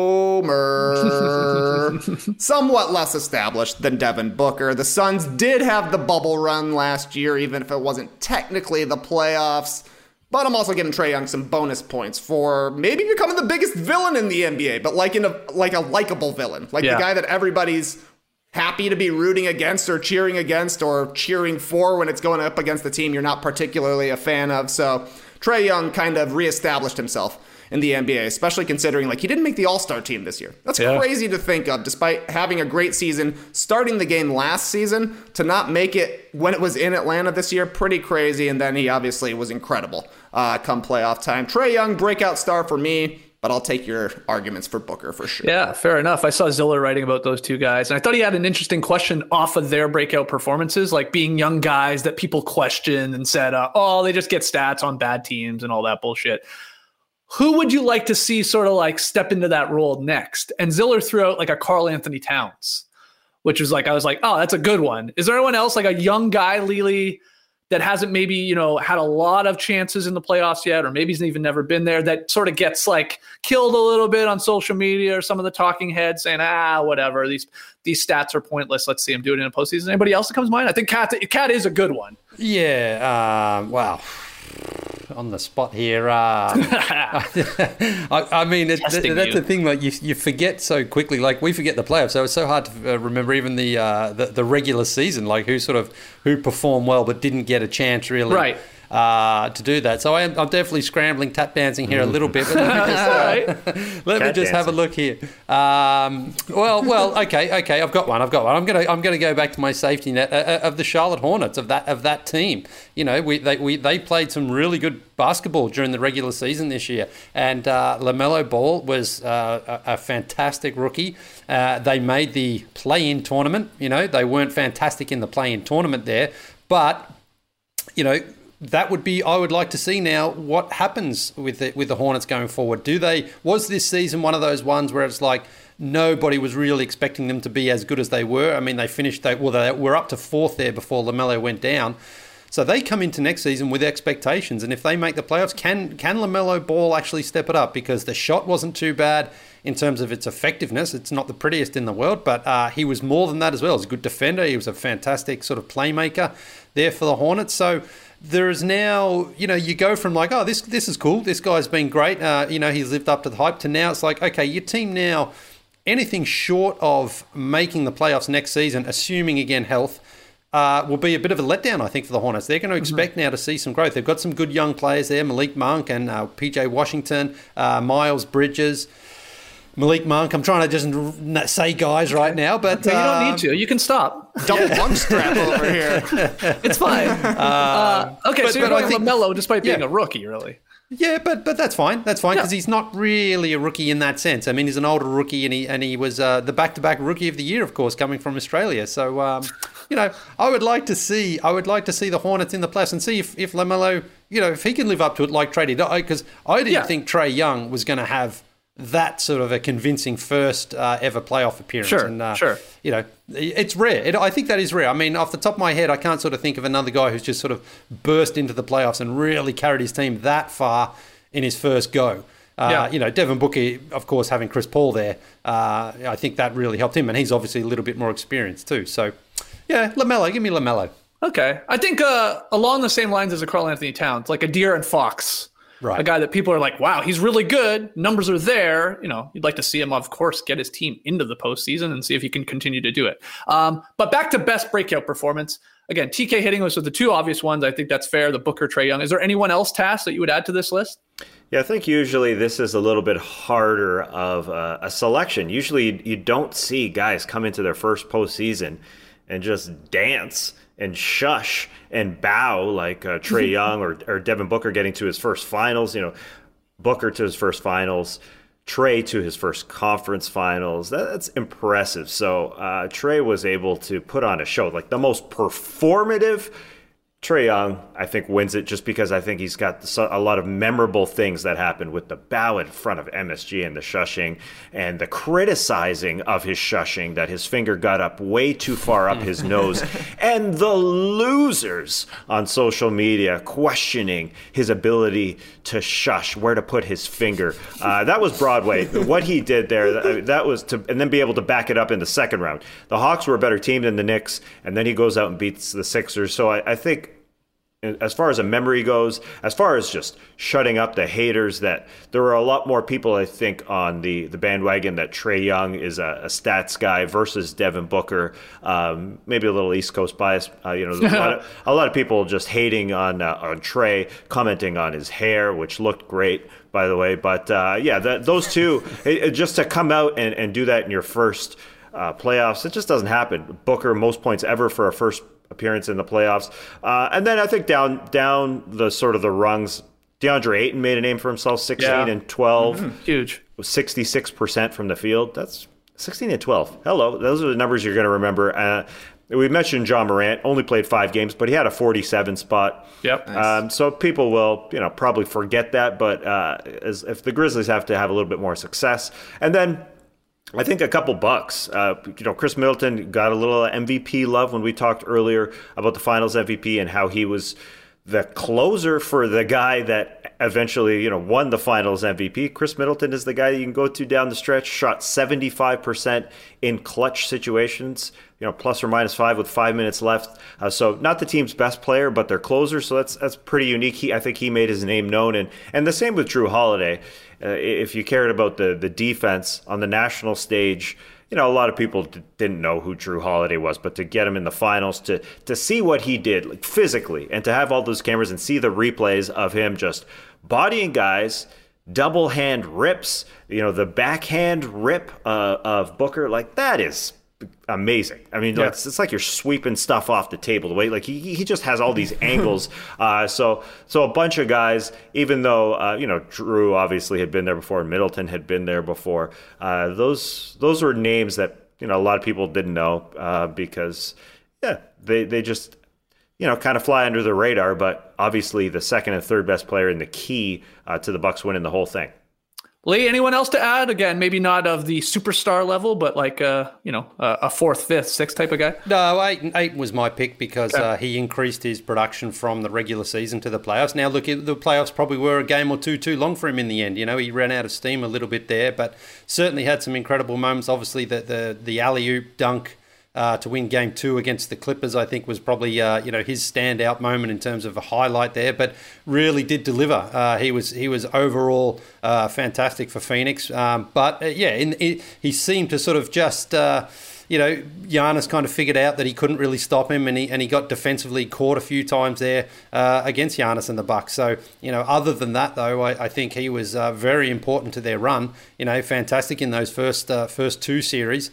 Homer. Somewhat less established than Devin Booker. The Suns did have the bubble run last year, even if it wasn't technically the playoffs. But I'm also giving Trae Young some bonus points for maybe becoming the biggest villain in the N B A, but like in a like a likable villain. Like yeah. the guy that everybody's happy to be rooting against or cheering against or cheering for when it's going up against the team you're not particularly a fan of. So Trae Young kind of reestablished himself in the N B A, especially considering like he didn't make the All-Star team this year. That's yeah. crazy to think of, despite having a great season, starting the game last season, to not make it when it was in Atlanta this year, pretty crazy. And then he obviously was incredible uh, come playoff time. Trae Young, breakout star for me, but I'll take your arguments for Booker for sure. Yeah, fair enough. I saw Zilla writing about those two guys, and I thought he had an interesting question off of their breakout performances, like being young guys that people questioned and said, uh, oh, they just get stats on bad teams and all that bullshit. Who would you like to see sort of like step into that role next? And Ziller threw out like a Karl Anthony Towns, which was like, I was like, oh, that's a good one. Is there anyone else, like a young guy, Lily, that hasn't maybe, you know, had a lot of chances in the playoffs yet, or maybe he's even never been there, that sort of gets like killed a little bit on social media or some of the talking heads saying, ah, whatever, these these stats are pointless. Let's see him do it in a postseason. Anybody else that comes to mind? I think Cat, Cat is a good one. Yeah, uh, wow. On the spot here. Uh, I, I mean, it, th- that's the thing. Like you, you forget so quickly. Like we forget the playoffs, so it's so hard to uh, remember even the, uh, the the regular season. Like who sort of who performed well but didn't get a chance really. Right. uh, to do that. So I am, I'm definitely scrambling, tap dancing here a little bit. But let me just, uh, let me just have a look here. Um, well, well, okay, okay. I've got one. I've got one. I'm gonna I'm gonna go back to my safety net uh, of the Charlotte Hornets of that of that team. You know, we they we they played some really good basketball during the regular season this year, and uh, LaMelo Ball was uh, a, a fantastic rookie. Uh, they made the play-in tournament. You know, they weren't fantastic in the play-in tournament there, but you know. That would be, I would like to see now what happens with the, with the Hornets going forward. Do they, was this season one of those ones where it's like nobody was really expecting them to be as good as they were? I mean, they finished, they, well, they were up to fourth there before LaMelo went down. So they come into next season with expectations. And if they make the playoffs, can, can LaMelo Ball actually step it up? Because the shot wasn't too bad in terms of its effectiveness. It's not the prettiest in the world, but uh, he was more than that as well. He was a good defender. He was a fantastic sort of playmaker there for the Hornets. So there is now, you know, you go from like, oh, this this is cool. This guy's been great. Uh, you know, he's lived up to the hype, to now it's like, okay, your team now, anything short of making the playoffs next season, assuming again health, uh, will be a bit of a letdown, I think, for the Hornets. They're going to expect mm-hmm. now to see some growth. They've got some good young players there, Malik Monk and uh, P J Washington, uh, Miles Bridges. Malik Monk, I'm trying to just say guys right now, but... No, you don't um, need to. You can stop. Double one strap over here. It's fine. Uh, uh, okay, but, so you're but going think, LaMelo despite being yeah. a rookie, really. Yeah, but but that's fine. That's fine because yeah. he's not really a rookie in that sense. I mean, he's an older rookie, and he and he was uh, the back-to-back rookie of the year, of course, coming from Australia. So, um, you know, I would like to see I would like to see the Hornets in the playoffs and see if, if LaMelo, you know, if he can live up to it like Trey did. Because I didn't yeah. think Trey Young was going to have that sort of a convincing first uh, ever playoff appearance. Sure, and, uh, sure. You know, it's rare. It, I think that is rare. I mean, off the top of my head, I can't sort of think of another guy who's just sort of burst into the playoffs and really carried his team that far in his first go. Uh, yeah. You know, Devin Booker, of course, having Chris Paul there, uh, I think that really helped him. And he's obviously a little bit more experienced too. So, yeah, LaMelo, give me LaMelo. Okay. I think uh, along the same lines as a Karl Anthony Towns, like a De'Aaron Fox. Right. A guy that people are like, wow, he's really good. Numbers are there. You know, you'd like to see him, of course, get his team into the postseason and see if he can continue to do it. Um, but back to best breakout performance. Again, T K hitting was the two obvious ones. I think that's fair. The Booker, Trae Young. Is there anyone else, Tass, that you would add to this list? Yeah, I think usually this is a little bit harder of a, a selection. Usually you, you don't see guys come into their first postseason and just dance and shush and bow like uh, Trae Young or, or Devin Booker getting to his first finals. You know, Booker to his first finals, Trae to his first conference finals. That, that's impressive. So uh, Trae was able to put on a show, like the most performative. Trae Young, I think, wins it just because I think he's got a lot of memorable things that happened with the bow in front of M S G and the shushing and the criticizing of his shushing, that his finger got up way too far up his nose, and the losers on social media questioning his ability to shush, where to put his finger. Uh, that was Broadway. What he did there, that, that was to, and then be able to back it up in the second round. The Hawks were a better team than the Knicks, and then he goes out and beats the Sixers. So I, I think, as far as a memory goes, as far as just shutting up the haters, that there were a lot more people, I think, on the, the bandwagon that Trae Young is a, a stats guy versus Devin Booker. Um, maybe a little East Coast bias. Uh, you know, a lot, of, a lot of people just hating on uh, on Trae, commenting on his hair, which looked great, by the way. But uh, yeah, that, those two, it, it, just to come out and, and do that in your first uh, playoffs, it just doesn't happen. Booker, most points ever for a first appearance in the playoffs. Uh, and then I think down down the sort of the rungs, DeAndre Ayton made a name for himself, sixteen yeah. and twelve. Mm-hmm. Huge. sixty-six percent from the field. That's sixteen and twelve. Hello. Those are the numbers you're going to remember. Uh, we mentioned John Morant, only played five games, but he had a forty-seven spot. Yep. Nice. Um, so people will, you know, probably forget that. But uh, as, if the Grizzlies have to have a little bit more success. And then I think a couple bucks. Uh, you know, Chris Middleton got a little M V P love when we talked earlier about the Finals M V P and how he was the closer for the guy that eventually, you know, won the Finals M V P. Chris Middleton is the guy you can go to down the stretch. Shot seventy-five percent in clutch situations, you know, plus or minus five with five minutes left. Uh, so not the team's best player, but their closer. So that's that's pretty unique. He, I think he made his name known. And and the same with Drew Holiday. Uh, if you cared about the, the defense on the national stage, you know, a lot of people d- didn't know who Drew Holiday was, but to get him in the finals, to to see what he did like, physically, and to have all those cameras and see the replays of him just bodying guys, double hand rips, you know, the backhand rip uh, of Booker, like that is amazing. I mean, yeah. it's, it's like you're sweeping stuff off the table. The way, like he he just has all these angles. Uh, so so a bunch of guys, even though uh, you know Drew obviously had been there before, Middleton had been there before. Uh, those those were names that you know a lot of people didn't know uh, because yeah they they just you know kind of fly under the radar. But obviously the second and third best player and the key uh, to the Bucks winning the whole thing. Lee, anyone else to add? Again, maybe not of the superstar level, but like uh, you know, uh, a fourth, fifth, sixth type of guy. No, eight, eight was my pick because okay. uh, he increased his production from the regular season to the playoffs. Now, look, the playoffs probably were a game or two too long for him in the end. You know, he ran out of steam a little bit there, but certainly had some incredible moments. Obviously, the the, the alley-oop dunk Uh, to win game two against the Clippers, I think was probably uh, you know his standout moment in terms of a highlight there, but really did deliver. Uh, he was he was overall uh, fantastic for Phoenix. Um, but uh, yeah, in, in, he seemed to sort of just uh, you know Giannis kind of figured out that he couldn't really stop him, and he and he got defensively caught a few times there uh, against Giannis and the Bucks. So you know, other than that though, I, I think he was uh, very important to their run. You know, fantastic in those first uh, first two series.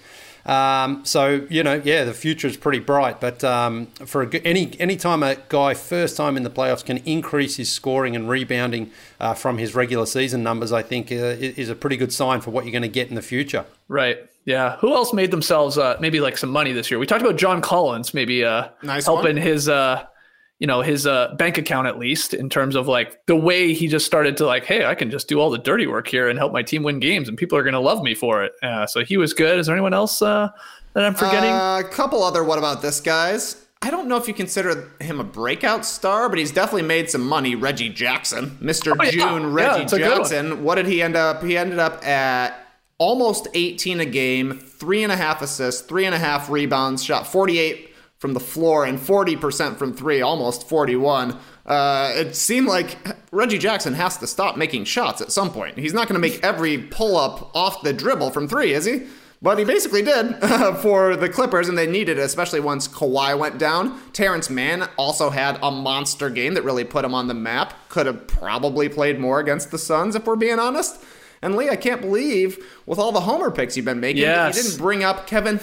Um, so, you know, yeah, the future is pretty bright. But um, for a, any any time a guy first time in the playoffs can increase his scoring and rebounding uh, from his regular season numbers, I think uh, is a pretty good sign for what you're going to get in the future. Right. Yeah. Who else made themselves uh, maybe like some money this year? We talked about John Collins, maybe uh, nice helping one. his uh, you know, his uh, bank account, at least in terms of like the way he just started to like, hey, I can just do all the dirty work here and help my team win games and people are going to love me for it. Uh, so he was good. Is there anyone else uh, that I'm forgetting? Uh, a couple other what about this guys? I don't know if you consider him a breakout star, but he's definitely made some money. Reggie Jackson, Mister Oh, yeah. June, Reggie yeah, Jackson. What did he end up? He ended up at almost eighteen a game, three and a half assists, three and a half rebounds, shot forty-eight from the floor and forty percent from three, almost forty-one. Uh, it seemed like Reggie Jackson has to stop making shots at some point. He's not going to make every pull-up off the dribble from three, is he? But he basically did uh, for the Clippers, and they needed it, especially once Kawhi went down. Terrence Mann also had a monster game that really put him on the map. Could have probably played more against the Suns, if we're being honest. And Lee, I can't believe with all the homer picks you've been making, yes. you didn't bring up Kevin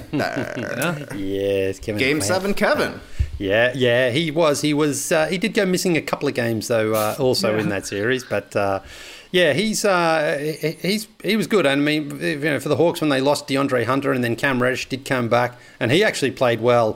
Huerter. yes, Kevin. Game Huerter. seven, Kevin. Yeah, yeah, he was. He was. Uh, he did go missing a couple of games though, uh, also yeah. in that series. But uh, yeah, he's uh, he's he was good. And I mean, you know, for the Hawks when they lost DeAndre Hunter and then Cam Reddish did come back, and he actually played well.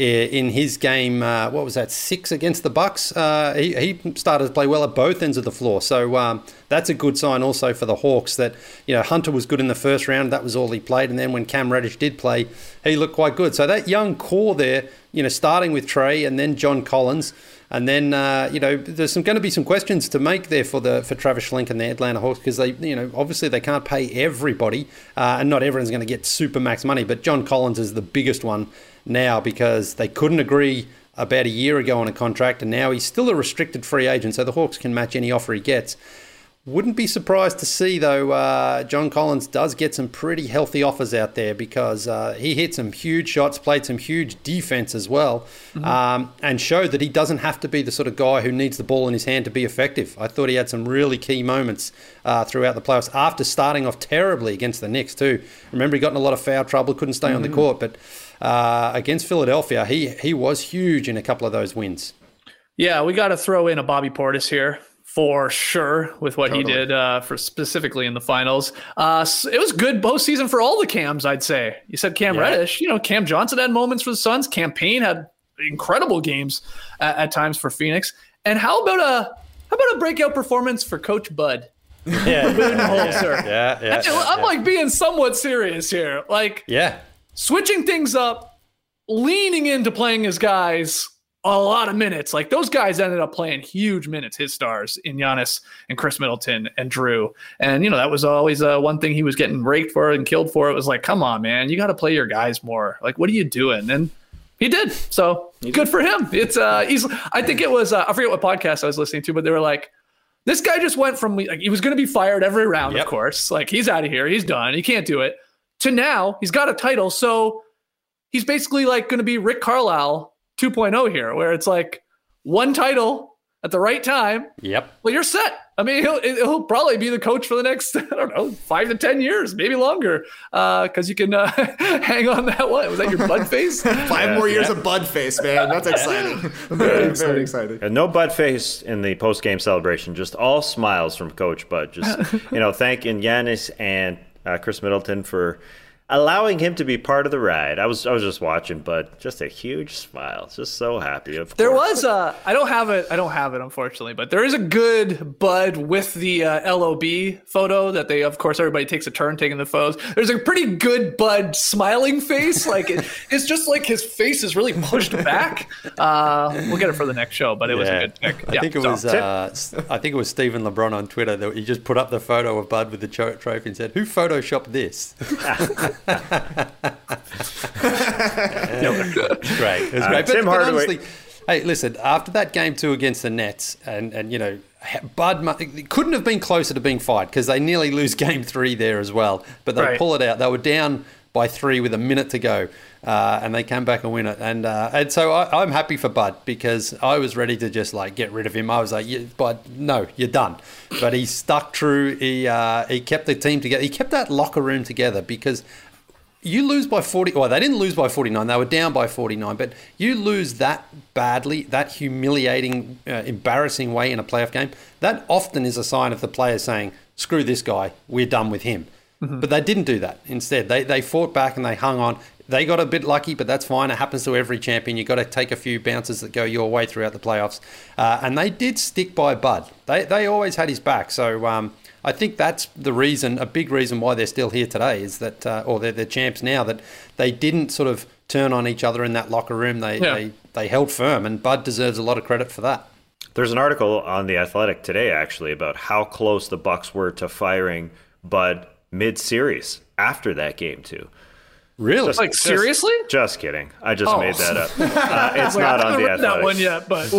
In his game, uh, what was that, six against the Bucks? Uh, he, he started to play well at both ends of the floor. So um, that's a good sign also for the Hawks that, you know, Hunter was good in the first round. That was all he played. And then when Cam Reddish did play, he looked quite good. So that young core there, you know, starting with Trey and then John Collins. And then, uh, you know, there's some, going to be some questions to make there for the for Travis Schlenk and the Atlanta Hawks because they, you know, obviously they can't pay everybody uh, and not everyone's going to get super max money. But John Collins is the biggest one now because they couldn't agree about a year ago on a contract and now he's still a restricted free agent, so the Hawks can match any offer he gets. Wouldn't be surprised to see, though, uh, John Collins does get some pretty healthy offers out there because uh, he hit some huge shots, played some huge defense as well, mm-hmm. um, and showed that he doesn't have to be the sort of guy who needs the ball in his hand to be effective. I thought he had some really key moments uh, throughout the playoffs after starting off terribly against the Knicks, too. Remember, he got in a lot of foul trouble, couldn't stay mm-hmm. on the court, but uh, against Philadelphia, he, he was huge in a couple of those wins. Yeah, we got to throw in a Bobby Portis here. For sure, with what totally. he did uh, for specifically in the finals. Uh, it was good postseason for all the Cams, I'd say. You said Cam yeah. Reddish. You know, Cam Johnson had moments for the Suns. Cam Payne had incredible games at, at times for Phoenix. And how about a how about a breakout performance for Coach Bud? Yeah, Budenholzer. yeah, yeah, yeah, I'm yeah. like being somewhat serious here. Like, yeah, switching things up, leaning into playing his guys a lot of minutes. Like those guys ended up playing huge minutes, his stars in Giannis and Chris Middleton and Drew. And, you know, that was always uh, one thing he was getting raked for and killed for. It was like, come on, man, you got to play your guys more. Like, what are you doing? And he did. So he good did. for him. It's uh, he's, I think it was, uh, I forget what podcast I was listening to, but they were like, this guy just went from, like, he was going to be fired every round, yep. of course. Like, he's out of here. He's done. He can't do it. to now he's got a title. So he's basically like going to be Rick Carlisle two point oh here, where it's like one title at the right time. Yep. Well, you're set. I mean, he'll he'll probably be the coach for the next, I don't know, five to ten years, maybe longer, because uh, you can uh, hang on that one. Was that your Bud face? Five yeah, more years yeah. of Bud face, man. That's exciting. Very, very exciting. And no Bud face in the post game celebration. Just all smiles from Coach Bud. Just you know, thanking Giannis and uh, Chris Middleton for allowing him to be part of the ride. I was I was just watching, but just a huge smile. Just so happy. Of there course. was a I don't have it I don't have it unfortunately, but there is a good Bud with the uh, L O B photo that they of course everybody takes a turn taking the photos. There's a pretty good Bud smiling face. Like it, it's just like his face is really pushed back. Uh, we'll get it for the next show, but it yeah. was a good pick. I yeah, think it was uh, I think it was Stephen LeBron on Twitter that he just put up the photo of Bud with the trophy and said, "Who photoshopped this?" yeah. Great. It was uh, great. Tim but, Hardaway. But honestly, hey, listen, after that game two against the Nets, and, and you know, Bud it couldn't have been closer to being fired because they nearly lose game three there as well. But they right. pull it out. They were down by three with a minute to go, uh, and they came back and win it. And uh, and so I, I'm happy for Bud because I was ready to just like get rid of him. I was like, yeah, Bud, no, you're done. But he stuck true. He uh, he kept the team together. He kept that locker room together because you lose by forty. Well, they didn't lose by forty-nine. They were down by forty-nine. But you lose that badly, that humiliating, uh, embarrassing way in a playoff game. That often is a sign of the players saying, "Screw this guy. We're done with him." Mm-hmm. But they didn't do that. Instead, they they fought back and they hung on. They got a bit lucky, but that's fine. It happens to every champion. You've got to take a few bounces that go your way throughout the playoffs. Uh, and they did stick by Bud. They they always had his back. So um, I think that's the reason, a big reason why they're still here today is that, uh, or they're the champs now, that they didn't sort of turn on each other in that locker room. They, yeah. they, they held firm, and Bud deserves a lot of credit for that. There's an article on The Athletic today, actually, about how close the Bucks were to firing Bud mid-series after that game, too. Really? Just, like, seriously? Just, just kidding. I just oh. made that up. Uh, it's like, not on The Athletic. That one yet, but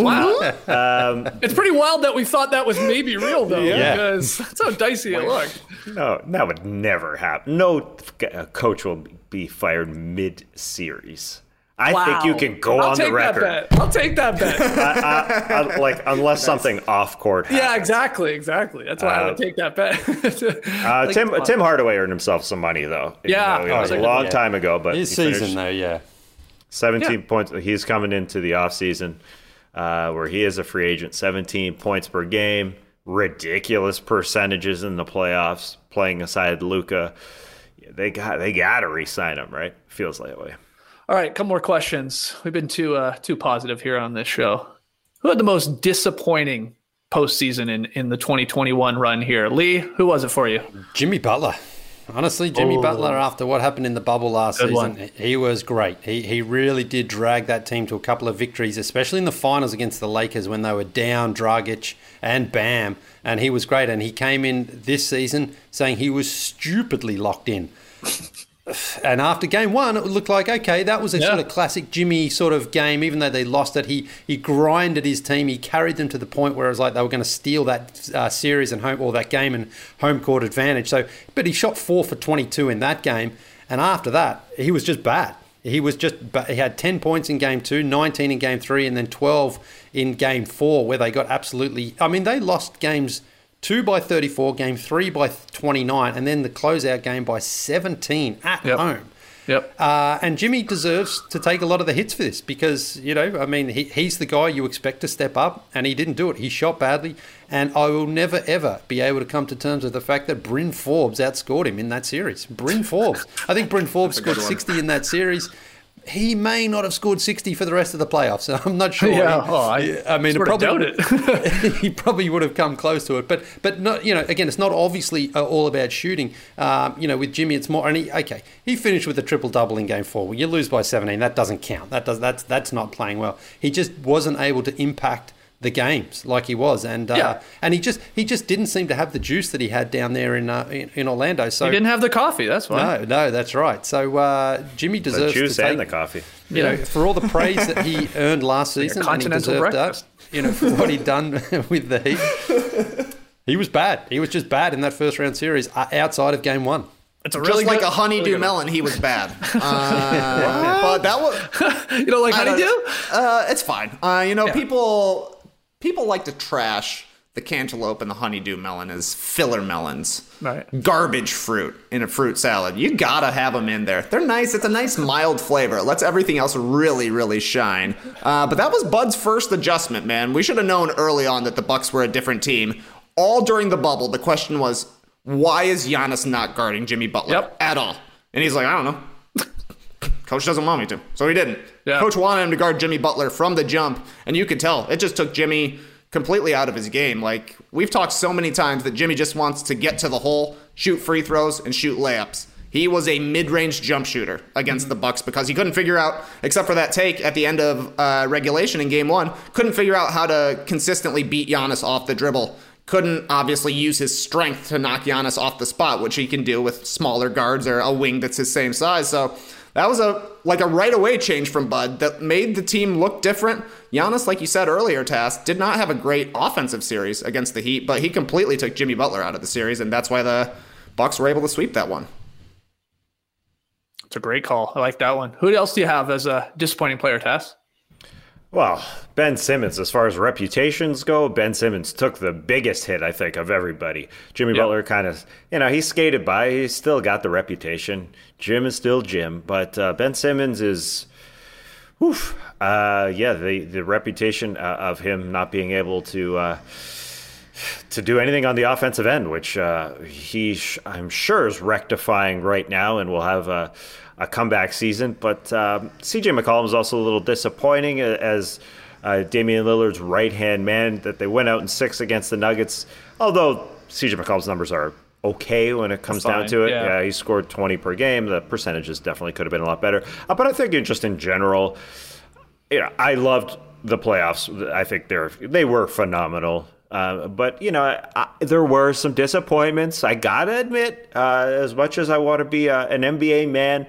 wow. um, it's pretty wild that we thought that was maybe real, though, yeah. because that's how dicey it looked. No, that would never happen. No coach will be fired mid-series. I wow. think you can go I'll on take the record. That bet. I'll take that bet. I, I, I, like unless something off court happens. Yeah, exactly, exactly. That's why uh, I would take that bet. uh, like, Tim Tim Hardaway earned himself some money though. Yeah, it was oh, a long yeah. time ago, but his he season though, yeah, seventeen yeah. points. He's coming into the off season uh, where he is a free agent. Seventeen points per game, ridiculous percentages in the playoffs. Playing aside Luka, they got they got to re-sign him, right? Feels that way. All right, a couple more questions. We've been too uh, too positive here on this show. Who had the most disappointing postseason in, in the twenty twenty-one run here? Lee, who was it for you? Jimmy Butler. Honestly, Jimmy oh. Butler, after what happened in the bubble last Good season, one. he was great. He he really did drag that team to a couple of victories, especially in the finals against the Lakers when they were down Dragic and Bam, and he was great. And he came in this season saying he was stupidly locked in. And after game one, it looked like, okay, that was a yeah. sort of classic Jimmy sort of game. Even though they lost it, he he grinded his team. He carried them to the point where it was like they were going to steal that uh, series and home or that game and home court advantage. So, but he shot four for twenty-two in that game, and after that, he was just bad. He was just he had ten points in game two, nineteen in game three, and then twelve in game four, where they got absolutely. I mean, they lost games. Two by thirty-four, game three by twenty-nine, and then the closeout game by seventeen at yep. home. Yep. Uh, and Jimmy deserves to take a lot of the hits for this because, you know, I mean, he, he's the guy you expect to step up, and he didn't do it. He shot badly, and I will never, ever be able to come to terms with the fact that Bryn Forbes outscored him in that series. Bryn Forbes. I think Bryn Forbes scored sixty in that series. He may not have scored sixty for the rest of the playoffs. So I'm not sure. Yeah, he, oh, I, I mean, sort it probably, of doubt it. he probably would have come close to it, but but not. You know, again, it's not obviously all about shooting. Um, you know, with Jimmy, it's more. And he, okay, he finished with a triple double in game four. Well, you lose by seventeen. That doesn't count. That does. That's that's not playing well. He just wasn't able to impact the games like he was, and uh, yeah. and he just he just didn't seem to have the juice that he had down there in uh, in, in Orlando. So he didn't have the coffee. That's why. No, no, that's right. So uh, Jimmy deserves the juice to take, and the coffee. You know, for all the praise that he earned last season, like and he deserved breakfast. that. You know, for what he'd done with the Heat, he was bad. He was just bad in that first round series outside of game one. It's a really Just like good, a honeydew really melon, he was bad. Uh, but that was... You don't like honeydew? Uh, it's fine. Uh, you know, Yeah. people people like to trash the cantaloupe and the honeydew melon as filler melons. Right. Garbage fruit in a fruit salad. You gotta have them in there. They're nice. It's a nice mild flavor. It lets everything else really, really shine. Uh, but that was Bud's first adjustment, man. We should have known early on that the Bucks were a different team. All during the bubble, the question was, why is Giannis not guarding Jimmy Butler Yep. at all? And he's like, I don't know. Coach doesn't want me to. So he didn't. Yeah. Coach wanted him to guard Jimmy Butler from the jump, and you could tell. It just took Jimmy completely out of his game. Like, we've talked so many times that Jimmy just wants to get to the hole, shoot free throws, and shoot layups. He was a mid-range jump shooter against mm-hmm. the Bucks because he couldn't figure out, except for that take at the end of uh, regulation in game one, couldn't figure out how to consistently beat Giannis off the dribble. Couldn't obviously use his strength to knock Giannis off the spot, which he can do with smaller guards or a wing that's his same size. So that was a like a right away change from Bud that made the team look different. Giannis, like you said earlier, Tass, did not have a great offensive series against the Heat, but he completely took Jimmy Butler out of the series, and that's why the Bucks were able to sweep that one. It's a great call. I like that one. Who else do you have as a disappointing player, Tass? Well, Ben Simmons, as far as reputations go, Ben Simmons took the biggest hit, I think, of everybody. Jimmy Yep. Butler kind of, you know, he skated by. He still got the reputation. Jim is still Jim. But uh, Ben Simmons is, woof, uh, yeah, the, the reputation uh, of him not being able to uh, to do anything on the offensive end, which uh, he, sh- I'm sure, is rectifying right now and will have a a comeback season. But um, C J McCollum is also a little disappointing as uh, Damian Lillard's right-hand man that they went out in six against the Nuggets. Although C J McCollum's numbers are okay when it comes down to it. yeah. Yeah, he scored twenty per game. The percentages definitely could have been a lot better. Uh, but I think just in general, you know, I loved the playoffs. I think they're they were phenomenal. Uh, but, you know, I, there were some disappointments. I got to admit, uh, as much as I want to be a, an N B A man,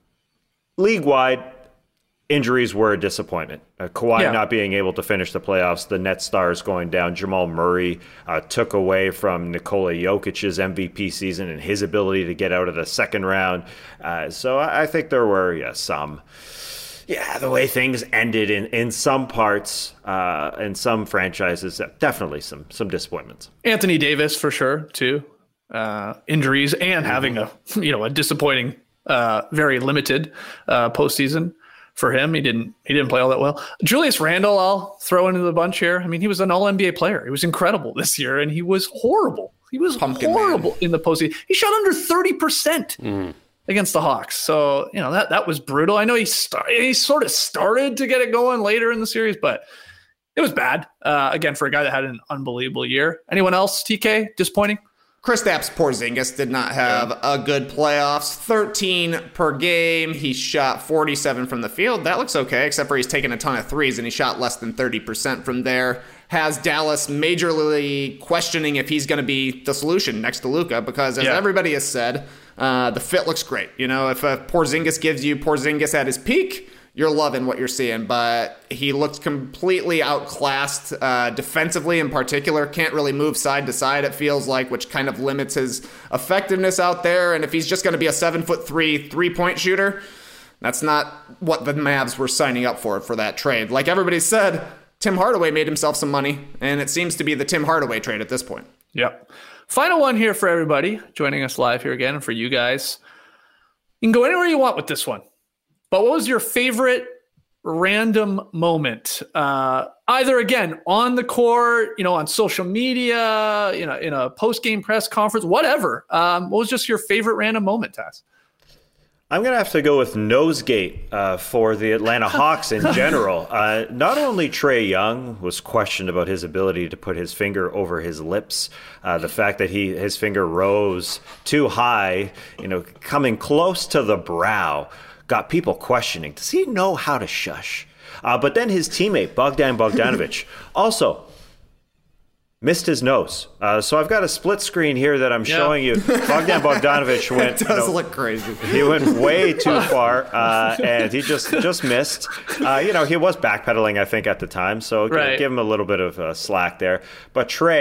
league-wide, injuries were a disappointment. Uh, Kawhi Yeah. not being able to finish the playoffs, the net stars going down, Jamal Murray uh, took away from Nikola Jokic's M V P season and his ability to get out of the second round. Uh, so I, I think there were, yeah, some... Yeah, the way things ended in, in some parts, uh, in some franchises, definitely some some disappointments. Anthony Davis for sure too. Uh, injuries and having a you know a disappointing, uh, very limited uh, postseason for him. He didn't he didn't play all that well. Julius Randle, I'll throw into the bunch here. I mean, he was an All N B A player. He was incredible this year, and he was horrible. He was Pumpkin horrible man. in the postseason. He shot under thirty percent. Against the Hawks. So, you know, that that was brutal. I know he start, he sort of started to get it going later in the series, but it was bad. Uh, again, for a guy that had an unbelievable year. Anyone else, T K, disappointing? Kristaps Porzingis did not have a good playoffs. thirteen per game. He shot forty-seven from the field. That looks okay, except for he's taken a ton of threes, and he shot less than thirty percent from there. Has Dallas majorly questioning if he's going to be the solution next to Luka, because as Yeah. everybody has said, uh, the fit looks great. You know, if uh, Porzingis gives you Porzingis at his peak, you're loving what you're seeing, but he looked completely outclassed uh, defensively in particular. Can't really move side to side, it feels like, which kind of limits his effectiveness out there. And if he's just going to be a seven foot three three-point shooter, that's not what the Mavs were signing up for for that trade. Like everybody said, Tim Hardaway made himself some money, and it seems to be the Tim Hardaway trade at this point. Yep. Final one here for everybody joining us live here again, and for you guys. You can go anywhere you want with this one. But what was your favorite random moment? Uh, either, again, on the court, you know, on social media, you know, in a post-game press conference, whatever. Um, what was just your favorite random moment, Taz? I'm going to have to go with Nosegate uh, for the Atlanta Hawks in general. Uh, not only Trae Young was questioned about his ability to put his finger over his lips, uh, the fact that he his finger rose too high, you know, coming close to the brow, got people questioning, does he know how to shush? Uh, but then his teammate, Bogdan Bogdanovic, also missed his nose. Uh, so I've got a split screen here that I'm Yeah. showing you. Bogdan Bogdanovic went... It does you know, look crazy. He went way too far, uh, and he just just missed. Uh, you know, he was backpedaling, I think, at the time, so g- Right. give him a little bit of uh, slack there. But Trae,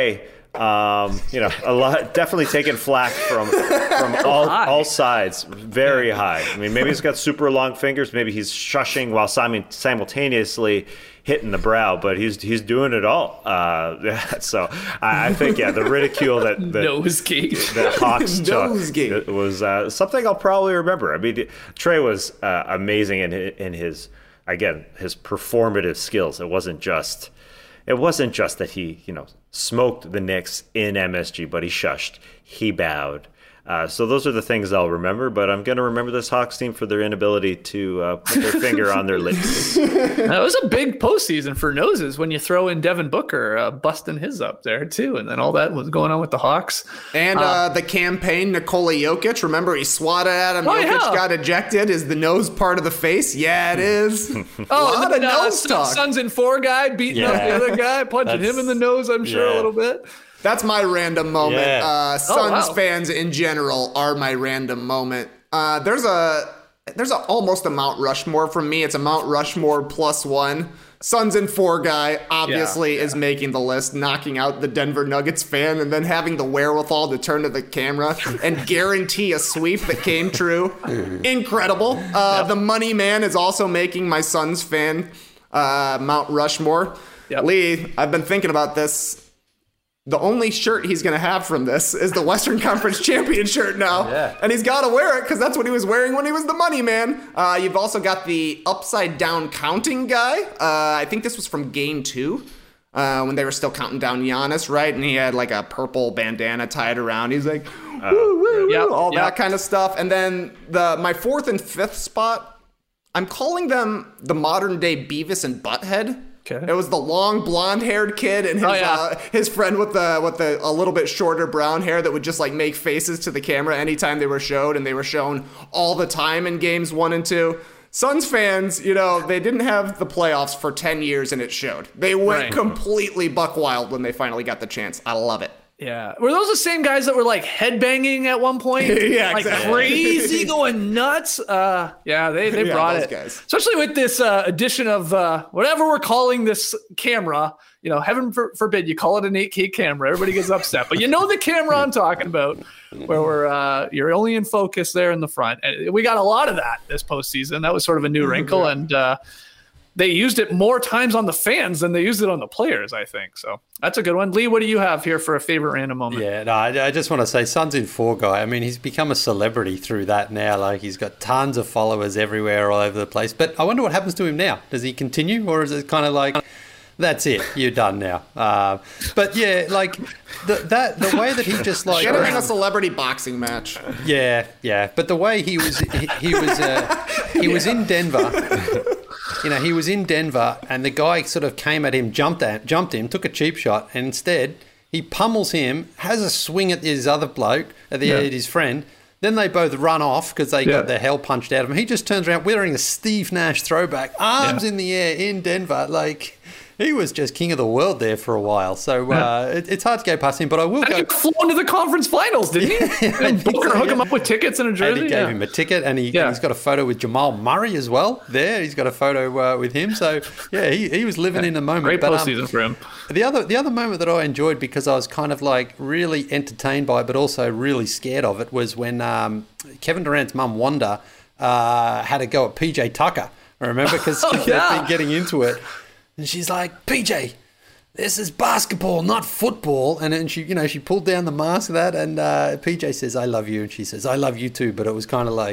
Um, you know, a lot definitely taking flack from from all all sides, very high. I mean, maybe he's got super long fingers. Maybe he's shushing while simu- simultaneously hitting the brow, but he's he's doing it all. Uh, so I, I think yeah, the ridicule that that, Nosegate. that Hawks took Nosegate. was uh, something I'll probably remember. I mean, Trey was uh, amazing in in his again his performative skills. It wasn't just. It wasn't just that he, you know, smoked the Knicks in M S G, but he shushed, he bowed. Uh, so those are the things I'll remember, but I'm going to remember this Hawks team for their inability to uh, put their finger on their lips. That was a big postseason for noses when you throw in Devin Booker uh, busting his up there too, and then all that was going on with the Hawks. And uh, uh, the campaign, Nikola Jokic, remember he swatted at him, oh, Jokic yeah. got ejected. Is the nose part of the face? Yeah, it is. Oh, a lot and then, of uh, nose talk. Suns in four guy beating up the Yeah. other guy, punching him in the nose, I'm sure, yeah. a little bit. That's my random moment. Yeah. Uh, Suns wow. fans in general are my random moment. Uh, there's a there's a almost a Mount Rushmore from me. It's a Mount Rushmore plus one. Suns in four guy obviously Yeah, yeah. is making the list, knocking out the Denver Nuggets fan, and then having the wherewithal to turn to the camera and guarantee a sweep that came true. Incredible. Uh, The money man is also making my Suns fan uh, Mount Rushmore. Yep. Lee, I've been thinking about this. The only shirt he's going to have from this is the Western Conference champion shirt now. Yeah. And he's got to wear it because that's what he was wearing when he was the money man. Uh, you've also got the upside down counting guy. Uh, I think this was from game two uh, when they were still counting down Giannis, right? And he had like a purple bandana tied around. He's like, woo, woo, woo, Yep, all yep. that kind of stuff. And then the my fourth and fifth spot, I'm calling them the modern day Beavis and Butthead. Okay. It was the long blonde-haired kid and his Oh, yeah. uh, his friend with the with the a little bit shorter brown hair that would just like make faces to the camera anytime they were showed, and they were shown all the time in games one and two. Suns fans, you know, they didn't have the playoffs for ten years, and it showed. They went Right. completely buck wild when they finally got the chance. I love it. Yeah. Were those the same guys that were like headbanging at one point? Yeah, like exactly. crazy, going nuts. Uh, yeah, they, they Yeah, brought those it. guys. Especially with this uh, addition of uh, whatever we're calling this camera. You know, heaven for, forbid you call it an eight K camera. Everybody gets upset. But you know the camera I'm talking about, where we're uh, you're only in focus there in the front. And we got a lot of that this postseason. That was sort of a new wrinkle. And uh, they used it more times on the fans than they used it on the players, I think. So that's a good one. Lee, what do you have here for a favorite random moment? Yeah, no, I, I just want to say Suns in four guy. I mean, he's become a celebrity through that now. Like, he's got tons of followers everywhere, all over the place. But I wonder what happens to him now. Does he continue, or is it kind of like, that's it, you're done now? Uh, but yeah, like the, that the way that he just like Get him in a celebrity boxing match. yeah, yeah. But the way he was, he, he was, uh, he was in Denver. You know, he was in Denver, and the guy sort of came at him, jumped at, jumped him, took a cheap shot, and instead he pummels him, has a swing at his other bloke, at, the, Yeah. at his friend. Then they both run off because they Yeah. got the hell punched out of him. He just turns around wearing a Steve Nash throwback, arms Yeah. in the air in Denver, like. He was just king of the world there for a while, so uh, it, it's hard to go past him. But I will And go. he flown to the conference finals, didn't he? Yeah, I and think Booker so, hook yeah. him up with tickets and a jersey. And he gave yeah. him a ticket, and, he, Yeah. and he's got a photo with Jamal Murray as well. There, he's got a photo uh, with him. So yeah, he, he was living in the moment. Great But, um, postseason for him. The other the other moment that I enjoyed because I was kind of like really entertained by it, but also really scared of it, was when um, Kevin Durant's mum Wanda uh, had a go at P J Tucker. I remember because Oh, they've yeah. been getting into it, and she's like, P J, this is basketball, not football. And then she, you know, she pulled down the mask of that, and uh, P J says, I love you. And she says, I love you too. But it was kind of like,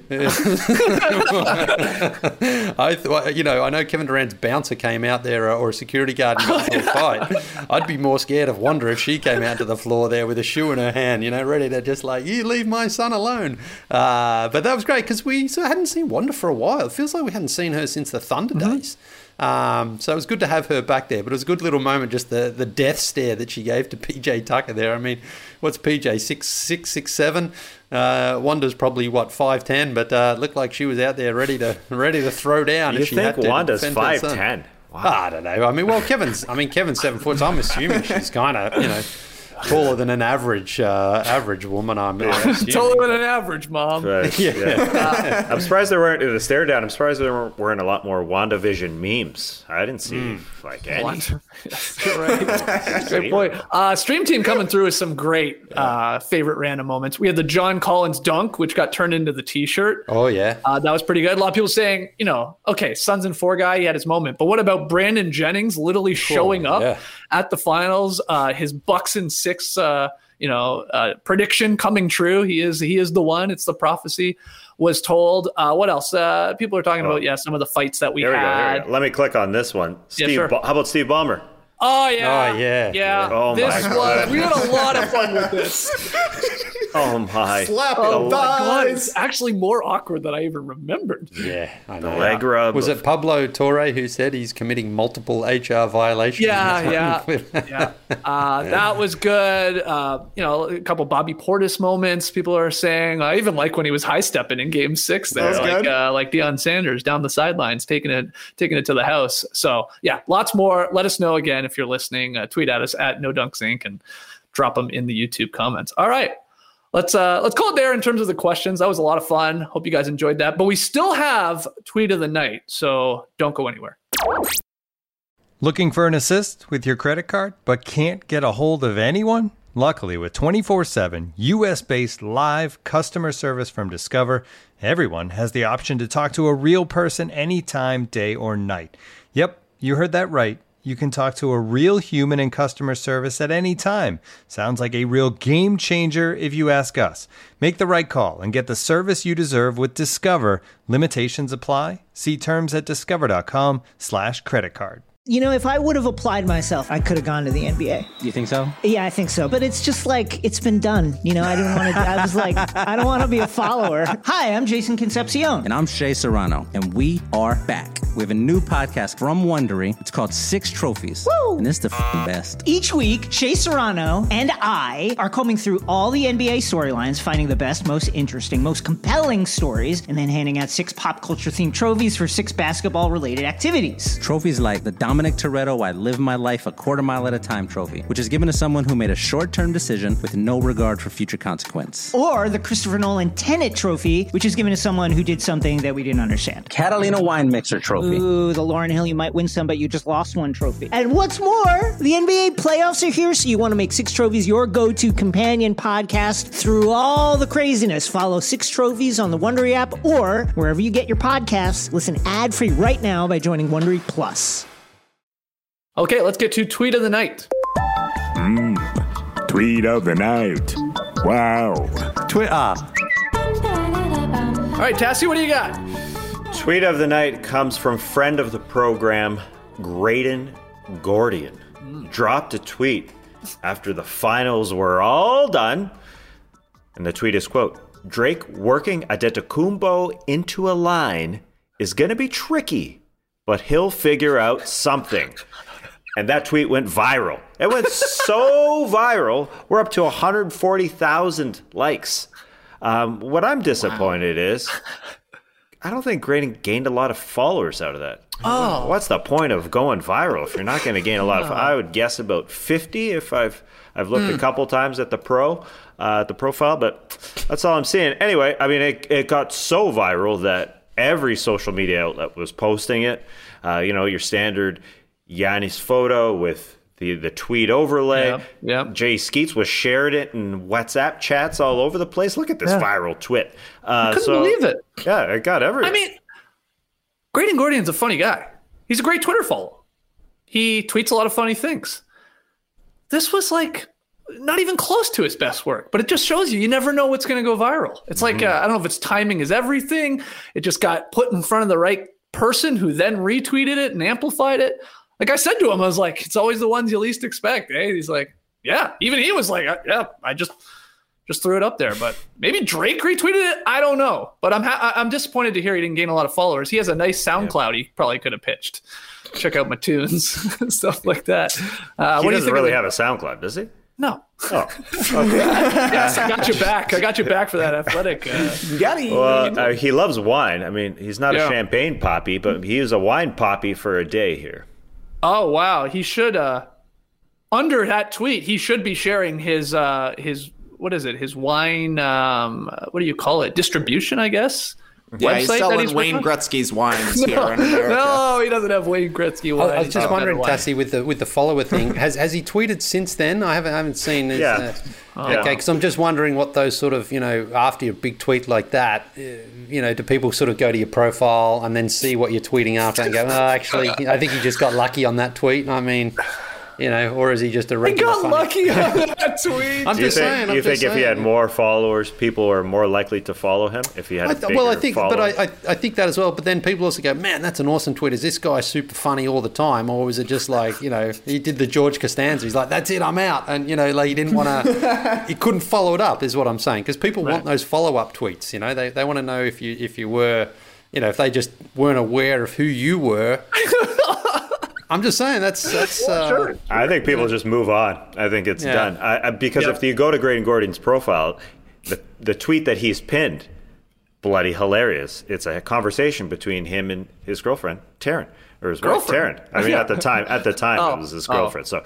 I thought, you know, I know Kevin Durant's bouncer came out there, or a security guard and got into a fight. I'd be more scared of Wanda if she came out to the floor there with a shoe in her hand, you know, ready to just like, you leave my son alone. Uh, but that was great because we so hadn't seen Wanda for a while. It feels like we hadn't seen her since the Thunder Mm-hmm. days. Um, so it was good to have her back there, but it was a good little moment, just the, the death stare that she gave to P J Tucker there. I mean, what's P J, six, six, six, seven? Uh, Wanda's probably, what, five ten, but uh, it looked like she was out there ready to ready to throw down. You if she think had to Wanda's defend her five son. ten? Wow. I don't know. I mean, well, Kevin's, I mean, Kevin's seven foot, so I'm assuming she's kind of, you know, taller than an average uh, average woman. I'm uh, taller than an average mom. Right. Yeah. yeah. I'm surprised there weren't in the stare down. I'm surprised there weren't, weren't a lot more WandaVision memes. I didn't see mm. like any. Right. Great point. Uh, Stream Team coming through with some great uh, favorite random moments. We had the John Collins dunk, which got turned into the T-shirt. Oh yeah, uh, that was pretty good. A lot of people saying, you know, okay, Suns and four guy, he had his moment, but what about Brandon Jennings literally cool. showing up yeah. at the finals? Uh, his Bucks in six, uh, you know, uh, prediction coming true. He is he is the one. It's the prophecy was told. Uh, what else? Uh, people are talking oh. about yeah, some of the fights that we there we had. Go, there we go. Let me click on this one. Steve, yeah, sure. ba- how about Steve Ballmer? Oh yeah, oh yeah, yeah. Oh this my was God. we had a lot of fun with this. Oh my! Slapping oh my God, thighs. it's actually more awkward than I even remembered. Yeah, I know. The leg rub. Was it Pablo Torre who said he's committing multiple H R violations? Yeah, yeah, yeah. Uh, that was good. Uh, you know, a couple Bobby Portis moments. People are saying. I even like when he was high stepping in Game Six there, like uh, like Deion Sanders down the sidelines, taking it taking it to the house. So yeah, lots more. Let us know again if you're listening. Uh, tweet at us at No Dunks Incorporated and drop them in the YouTube comments. All right. Let's uh, let's call it there in terms of the questions. That was a lot of fun. Hope you guys enjoyed that. But we still have Tweet of the Night, so don't go anywhere. Looking for an assist with your credit card, but can't get a hold of anyone? Luckily, with twenty-four seven U S-based live customer service from Discover, everyone has the option to talk to a real person anytime, day or night. Yep, you heard that right. You can talk to a real human in customer service at any time. Sounds like a real game changer if you ask us. Make the right call and get the service you deserve with Discover. Limitations apply. See terms at discover.com slash credit card. You know, if I would have applied myself, I could have gone to the N B A. You think so? Yeah, I think so. But it's just like, it's been done. You know, I didn't want to, I was like, I don't want to be a follower. Hi, I'm Jason Concepcion. And I'm Shea Serrano. And we are back. We have a new podcast from Wondery. It's called Six Trophies. Woo! And it's the f***ing best. Each week, Shea Serrano and I are combing through all the N B A storylines, finding the best, most interesting, most compelling stories, and then handing out six pop culture themed trophies for six basketball related activities. Trophies like the Dominic Toretto I Live My Life a Quarter Mile at a Time trophy, which is given to someone who made a short-term decision with no regard for future consequence. Or the Christopher Nolan Tenet trophy, which is given to someone who did something that we didn't understand. Catalina Wine Mixer trophy. Ooh, the Lauryn Hill You Might Win Some, But You Just Lost One trophy. And what's more, the N B A playoffs are here, so you want to make Six Trophies your go-to companion podcast through all the craziness. Follow Six Trophies on the Wondery app or wherever you get your podcasts. Listen ad-free right now by joining Wondery Plus. Okay, let's get to Tweet of the Night. Mm, tweet of the Night. Wow. Twitter. All right, Tassie, what do you got? Tweet of the Night comes from friend of the program, Graydon Gordian. Mm. Dropped a tweet after the finals were all done. And the tweet is, quote, Drake working Adetokounmpo into a line is going to be tricky, but he'll figure out something. And that tweet went viral. It went so viral, we're up to one hundred forty thousand likes. Um, what I'm disappointed wow. is, I don't think Graydon gained a lot of followers out of that. Oh. What's the point of going viral if you're not going to gain a lot of, I would guess about fifty if I've I've looked mm. a couple times at the pro, uh, at the profile, but that's all I'm seeing. Anyway, I mean, it, it got so viral that every social media outlet was posting it. Uh, you know, your standard Giannis photo with the, the tweet overlay. Yep, yep. Jay Skeets was shared it in WhatsApp chats all over the place. Look at this yeah. viral twit. Uh, I couldn't so, believe it. Yeah, it got everywhere. I mean, Graydon Gordian's a funny guy. He's a great Twitter follow. He tweets a lot of funny things. This was like not even close to his best work, but it just shows you, you never know what's going to go viral. It's mm-hmm. like, uh, I don't know if it's timing is everything. It just got put in front of the right person who then retweeted it and amplified it. Like I said to him, I was like, it's always the ones you least expect. Eh? He's like, yeah. Even he was like, yeah, I just just threw it up there. But maybe Drake retweeted it. I don't know. But I'm ha- I'm disappointed to hear he didn't gain a lot of followers. He has a nice SoundCloud. He probably could have pitched. Check out my tunes and stuff like that. Uh, he what doesn't do you think really of have a SoundCloud, does he? No. Oh, okay. Yes, I got you back. I got you back for that athletic. Uh, got it. Well, uh, he loves wine. I mean, he's not yeah. a champagne poppy, but he is a wine poppy for a day here. Oh, wow. He should uh, under that tweet, he should be sharing his uh, his what is it? His wine. Um, what do you call it? Distribution, I guess. Yeah, he's selling he's Wayne Gretzky's wines no, here in America. No, he doesn't have Wayne Gretzky wine. I, I was just wondering, Tassie, with the with the follower thing, has has he tweeted since then? I haven't I haven't seen. His, yeah. Uh, oh. Okay, because I'm just wondering what those sort of, you know, after a big tweet like that, uh, you know, do people sort of go to your profile and then see what you're tweeting after and go, oh, actually, I think you just got lucky on that tweet. I mean. You know, or is he just a regular? He got lucky on that tweet. I'm do you just think, saying. Do I'm you think just if saying. he had more followers, people are more likely to follow him? If he had a I, bigger well, I think, following? but I, I, I think that as well. But then people also go, "Man, that's an awesome tweet. Is this guy super funny all the time, or was it just like, you know, he did the George Costanza? He's like, that's it, I'm out, and you know, like he didn't want to, he couldn't follow it up, is what I'm saying, because people right. want those follow up tweets. You know, they they want to know if you if you were, you know, if they just weren't aware of who you were. I'm just saying that's that's. Uh, sure. I think people just move on. I think it's Yeah. done. I, I, because Yep. if you go to Graydon Gordon's profile, the the tweet that he's pinned, bloody hilarious. It's a conversation between him and his girlfriend, Taryn, or his wife, Girlfriend? Taryn. I mean, Yeah. at the time, at the time, Oh. it was his Oh. girlfriend. So,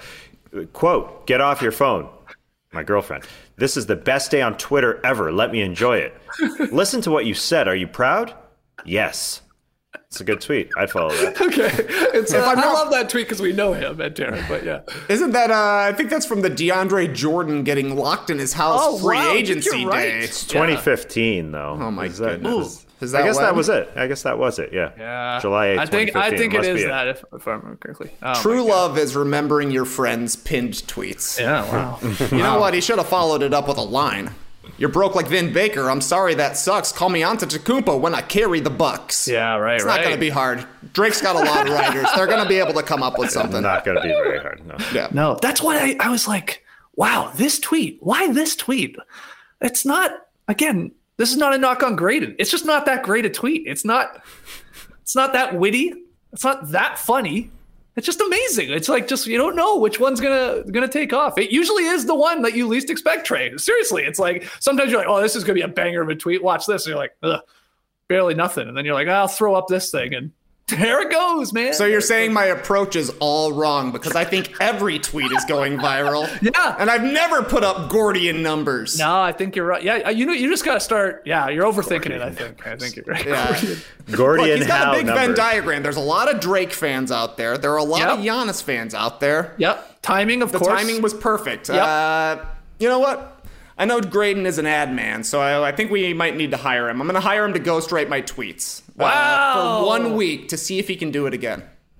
quote: "Get off your phone, my girlfriend. This is the best day on Twitter ever. Let me enjoy it. Listen to what you said. Are you proud? Yes." It's a good tweet. I'd follow that. Okay. It's, uh, If I'm I not- love that tweet because we know him at Darren, but yeah. Isn't that, uh, I think that's from the DeAndre Jordan getting locked in his house Oh, free wow, I think agency you're right. day. It's twenty fifteen, though. Oh, my Is that- goodness. is- Is I that guess that when? was it. I guess that was it. Yeah. Yeah. July eighth, I think I twenty fifteen. think it Must is be that, if, if I remember correctly. Oh, True my God. love is remembering your friend's pinned tweets. Yeah, wow. You know what? He should have followed it up with a line. You're broke like Vin Baker. I'm sorry that sucks. Call me Antetokounmpo when I carry the Bucks. Yeah, right, It's right. not going to be hard. Drake's got a lot of writers. They're going to be able to come up with something. Not going to be very hard. No. Yeah. No, that's why I, I was like, wow, this tweet. Why this tweet? It's not, again, this is not a knock on Graydon. It's just not that great a tweet. It's not, it's not that witty. It's not that funny. It's just amazing. It's like, just, you don't know which one's gonna gonna take off. It usually is the one that you least expect, Trey. Seriously, it's like, sometimes you're like, oh, this is gonna be a banger of a tweet. Watch this. And you're like, ugh, barely nothing. And then you're like, I'll throw up this thing. And there it goes, man. So you're saying my approach is all wrong because I think every tweet is going viral. Yeah. And I've never put up Gordian numbers. No, I think you're right. Yeah, you know, you just got to start. Yeah, you're overthinking it. I think. I think you're right. Yeah. Gordian Look, he's got Howe a big Venn numbers. diagram. There's a lot of Drake fans out there. There are a lot Yep. of Giannis fans out there. Yep. Timing, of the course. timing was perfect. Yep. Uh, you know what? I know Graydon is an ad man, so I, I think we might need to hire him. I'm going to hire him to ghostwrite my tweets. uh, Wow. for one week to see if he can do it again.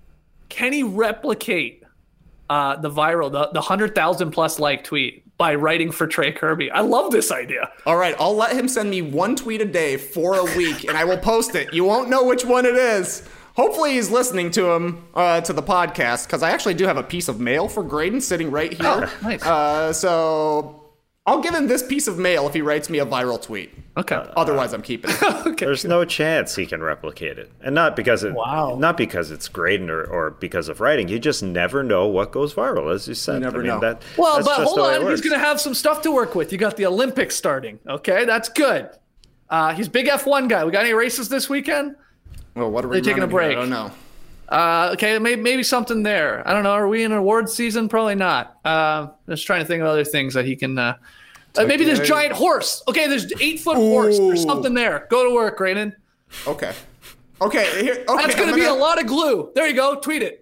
Can he replicate uh, the viral, the, the one hundred thousand plus like tweet by writing for Trey Kirby? I love this idea. All right, I'll let him send me one tweet a day for a week, and I will post it. You won't know which one it is. Hopefully he's listening to him uh, to the podcast, because I actually do have a piece of mail for Graydon sitting right here. Oh, nice. Uh, so I'll give him this piece of mail if he writes me a viral tweet. Okay. Otherwise, I'm keeping it. Okay. There's no chance he can replicate it, and not because it, Wow. not because it's Graydon or, or because of writing. You just never know what goes viral, as you said. You never I mean, know. That, Well, that's but just hold the way it on. He's works. going to have some stuff to work with. You got the Olympics starting. Okay, that's good. Uh, he's big F one guy. We got any races this weekend? Well, what are we They're taking a running here? break. I don't know. Uh, okay, maybe, maybe something there. I don't know. Are we in awards season? Probably not. Uh, just trying to think of other things that he can. Uh, uh, maybe this giant horse. Okay, there's eight foot horse. There's something there. Go to work, Graydon. Okay. Okay. Here, okay That's going to I'm be a gonna- lot of glue. There you go. Tweet it.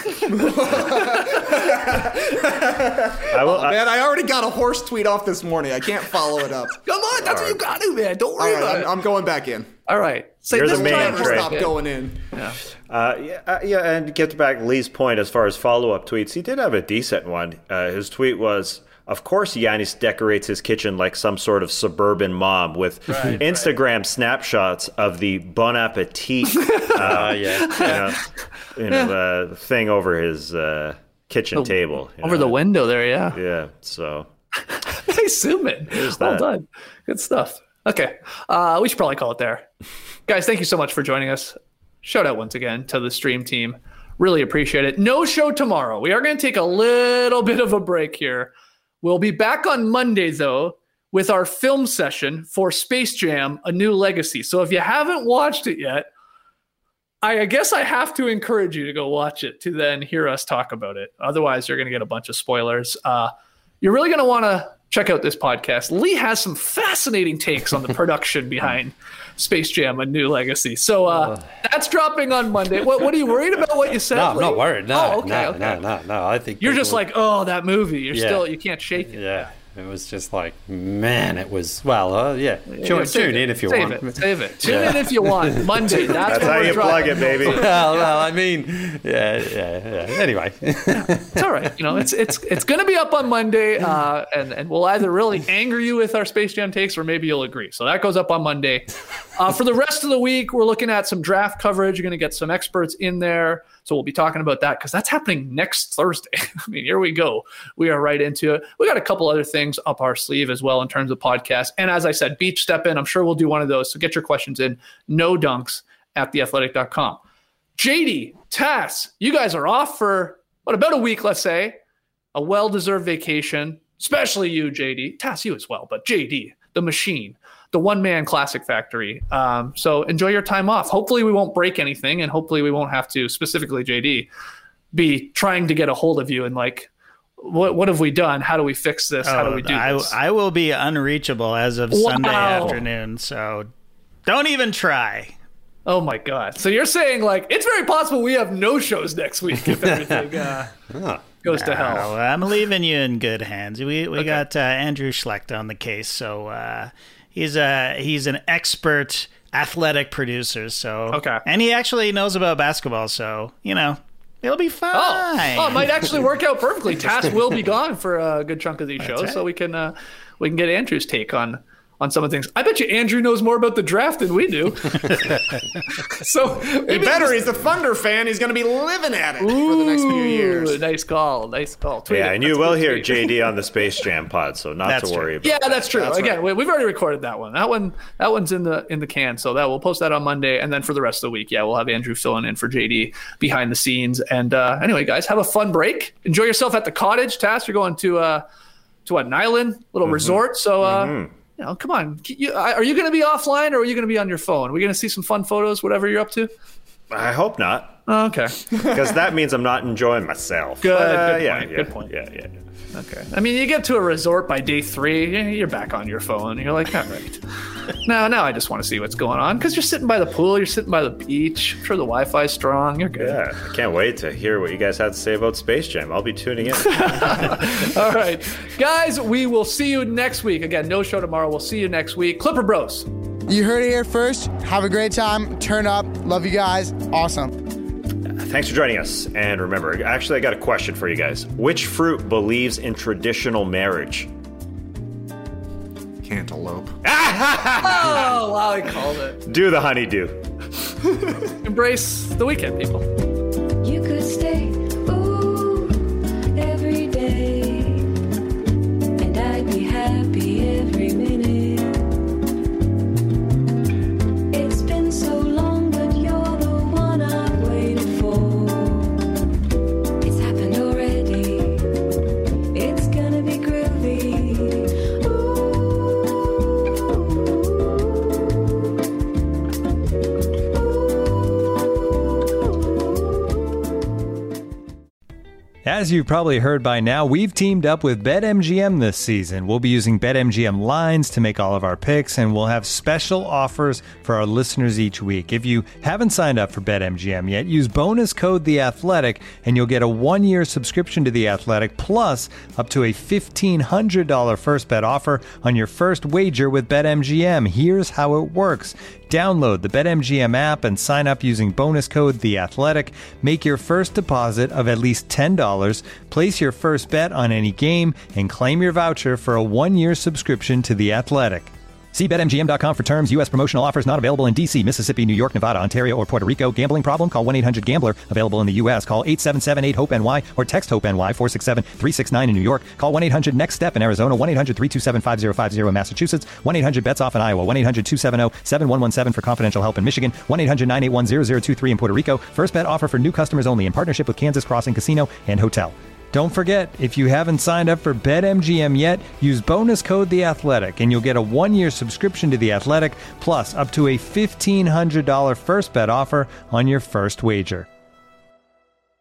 I will, I, Man, I already got a horse tweet off this morning. I can't follow it up. Come on, that's what you got to, man. Don't All worry right, about I'm, it. I'm going back in. All right. Say You're this the man, giant Never Trey. horse. stop going in. Yeah. Uh, yeah, uh, yeah, and get back Lee's point as far as follow-up tweets. He did have a decent one. Uh, his tweet was, "Of course, Giannis decorates his kitchen like some sort of suburban mom with Right, Instagram snapshots of the Bon Appetit, uh, yeah, you know, you know, uh, thing over his uh, kitchen Oh, table, you Over know. the window there, yeah. Yeah, so Nice zoom-in. There's Well that. done. Good stuff. Okay. Uh, we should probably call it there. Guys, thank you so much for joining us. Shout out once again to the stream team. Really appreciate it. No show tomorrow. We are going to take a little bit of a break here. We'll be back on Monday, though, with our film session for Space Jam: A New Legacy. So if you haven't watched it yet, I guess I have to encourage you to go watch it to then hear us talk about it. Otherwise, you're going to get a bunch of spoilers. Uh, you're really going to want to check out this podcast. Lee has some fascinating takes on the production behind Space Jam: A New Legacy. So uh, that's dropping on Monday. What, what are you worried about what you said? No, I'm not worried. No, oh, okay, no, okay. no, no, no. I think you're just will... like, oh, that movie. You're yeah. still, you can't shake it. Yeah. It was just like, man, it was, well, uh, yeah. yeah tune tune in if you save want. It, save it. Tune yeah. in if you want. Monday. That's, that's how you dropping. plug it, baby. well, well, I mean, yeah, yeah, yeah. Anyway. yeah, it's all right. You know, it's it's it's going to be up on Monday, uh, and, and we'll either really anger you with our Space Jam takes or maybe you'll agree. So that goes up on Monday. Uh, for the rest of the week, we're looking at some draft coverage. You're going to get some experts in there. So we'll be talking about that because that's happening next Thursday. I mean, here we go. We are right into it. We got a couple other things up our sleeve as well in terms of podcasts. And as I said, Beach Step In. I'm sure we'll do one of those. So get your questions in. No dunks at the athletic dot com. J D, Tass, you guys are off for, what, about a week, let's say. A well-deserved vacation, especially you, J D. Tass, you as well, but J D, the machine. The one-man classic factory. Um, so enjoy your time off. Hopefully we won't break anything, and hopefully we won't have to, specifically J D, be trying to get a hold of you and like, what what have we done? How do we fix this? How oh, do we do I, this? I will be unreachable as of wow. Sunday afternoon, so don't even try. Oh my God. So you're saying like, it's very possible we have no shows next week if everything uh, oh. goes to hell. No, I'm leaving you in good hands. We we Okay. got uh, Andrew Schlecht on the case, so uh, he's a he's an expert athletic producer. So okay, and he actually knows about basketball. So you know it'll be fine. Oh, oh it might actually work out perfectly. Tass will be gone for a good chunk of these That's shows, right. so we can uh, we can get Andrew's take on. on some of the things. I bet you Andrew knows more about the draft than we do. so He better. He's a Thunder fan. He's going to be living at it Ooh, for the next few years. Nice call. Nice call. Tweet yeah, it. and you That's will good hear tweet. J D on the Space Jam pod, so not That's to worry true. about Yeah, that's true. That's Again, right. we've already recorded that one. That one, that one's in the in the can. So that we'll post that on Monday, and then for the rest of the week, yeah, we'll have Andrew filling in for J D behind the scenes. And uh, anyway, guys, have a fun break. Enjoy yourself at the cottage. Tass, you're going to uh, to what, an island, little Mhm. resort. So. Uh, Mhm. You know, come on. You, are you going to be offline or are you going to be on your phone? Are we going to see some fun photos, whatever you're up to? I hope not. Oh, okay. Because that means I'm not enjoying myself. Good, But, uh, good yeah, point, yeah, good point. Yeah, yeah. Okay. I mean, you get to a resort by day three, you're back on your phone. You're like, all right. now, now I just want to see what's going on because you're sitting by the pool, you're sitting by the beach. I'm sure the Wi-Fi's strong. You're good. Yeah, I can't wait to hear what you guys have to say about Space Jam. I'll be tuning in. All right. Guys, we will see you next week. Again, no show tomorrow. We'll see you next week. Clipper Bros. You heard it here first. Have a great time. Turn up. Love you guys. Awesome. Thanks for joining us. And remember, actually, I got a question for you guys. Which fruit believes in traditional marriage? Cantaloupe. Oh, wow, I called it. Do the honeydew. Embrace the weekend, people. You could stay, ooh, every day, and I'd be happy every minute. It's been so long, but you're the one I've waited for. It's happened already. It's gonna be groovy. As you've probably heard by now, we've teamed up with BetMGM this season. We'll be using BetMGM lines to make all of our picks, and we'll have special offers for our listeners each week. If you haven't signed up for BetMGM yet, use bonus code The Athletic, and you'll get a one-year subscription to The Athletic, plus up to a fifteen hundred dollars first bet offer on your first wager with BetMGM. Here's how it works. Download the BetMGM app and sign up using bonus code The Athletic. Make your first deposit of at least ten dollars, place your first bet on any game, and claim your voucher for a one-year subscription to The Athletic. See Bet M G M dot com for terms. U S promotional offers not available in D C, Mississippi, New York, Nevada, Ontario, or Puerto Rico. Gambling problem? Call one eight hundred gambler. Available in the U S. Call eight seven seven eight hope N Y or text HOPE-NY four six seven three six nine in New York. Call one eight hundred next step in Arizona. one eight hundred three two seven five zero five zero in Massachusetts. one eight hundred bets off in Iowa. one eight hundred two seven zero seven one one seven for confidential help in Michigan. one eight hundred nine eight one zero zero two three in Puerto Rico. First bet offer for new customers only in partnership with Kansas Crossing Casino and Hotel. Don't forget, if you haven't signed up for BetMGM yet, use bonus code The Athletic, and you'll get a one-year subscription to The Athletic, plus up to a fifteen hundred dollars first bet offer on your first wager.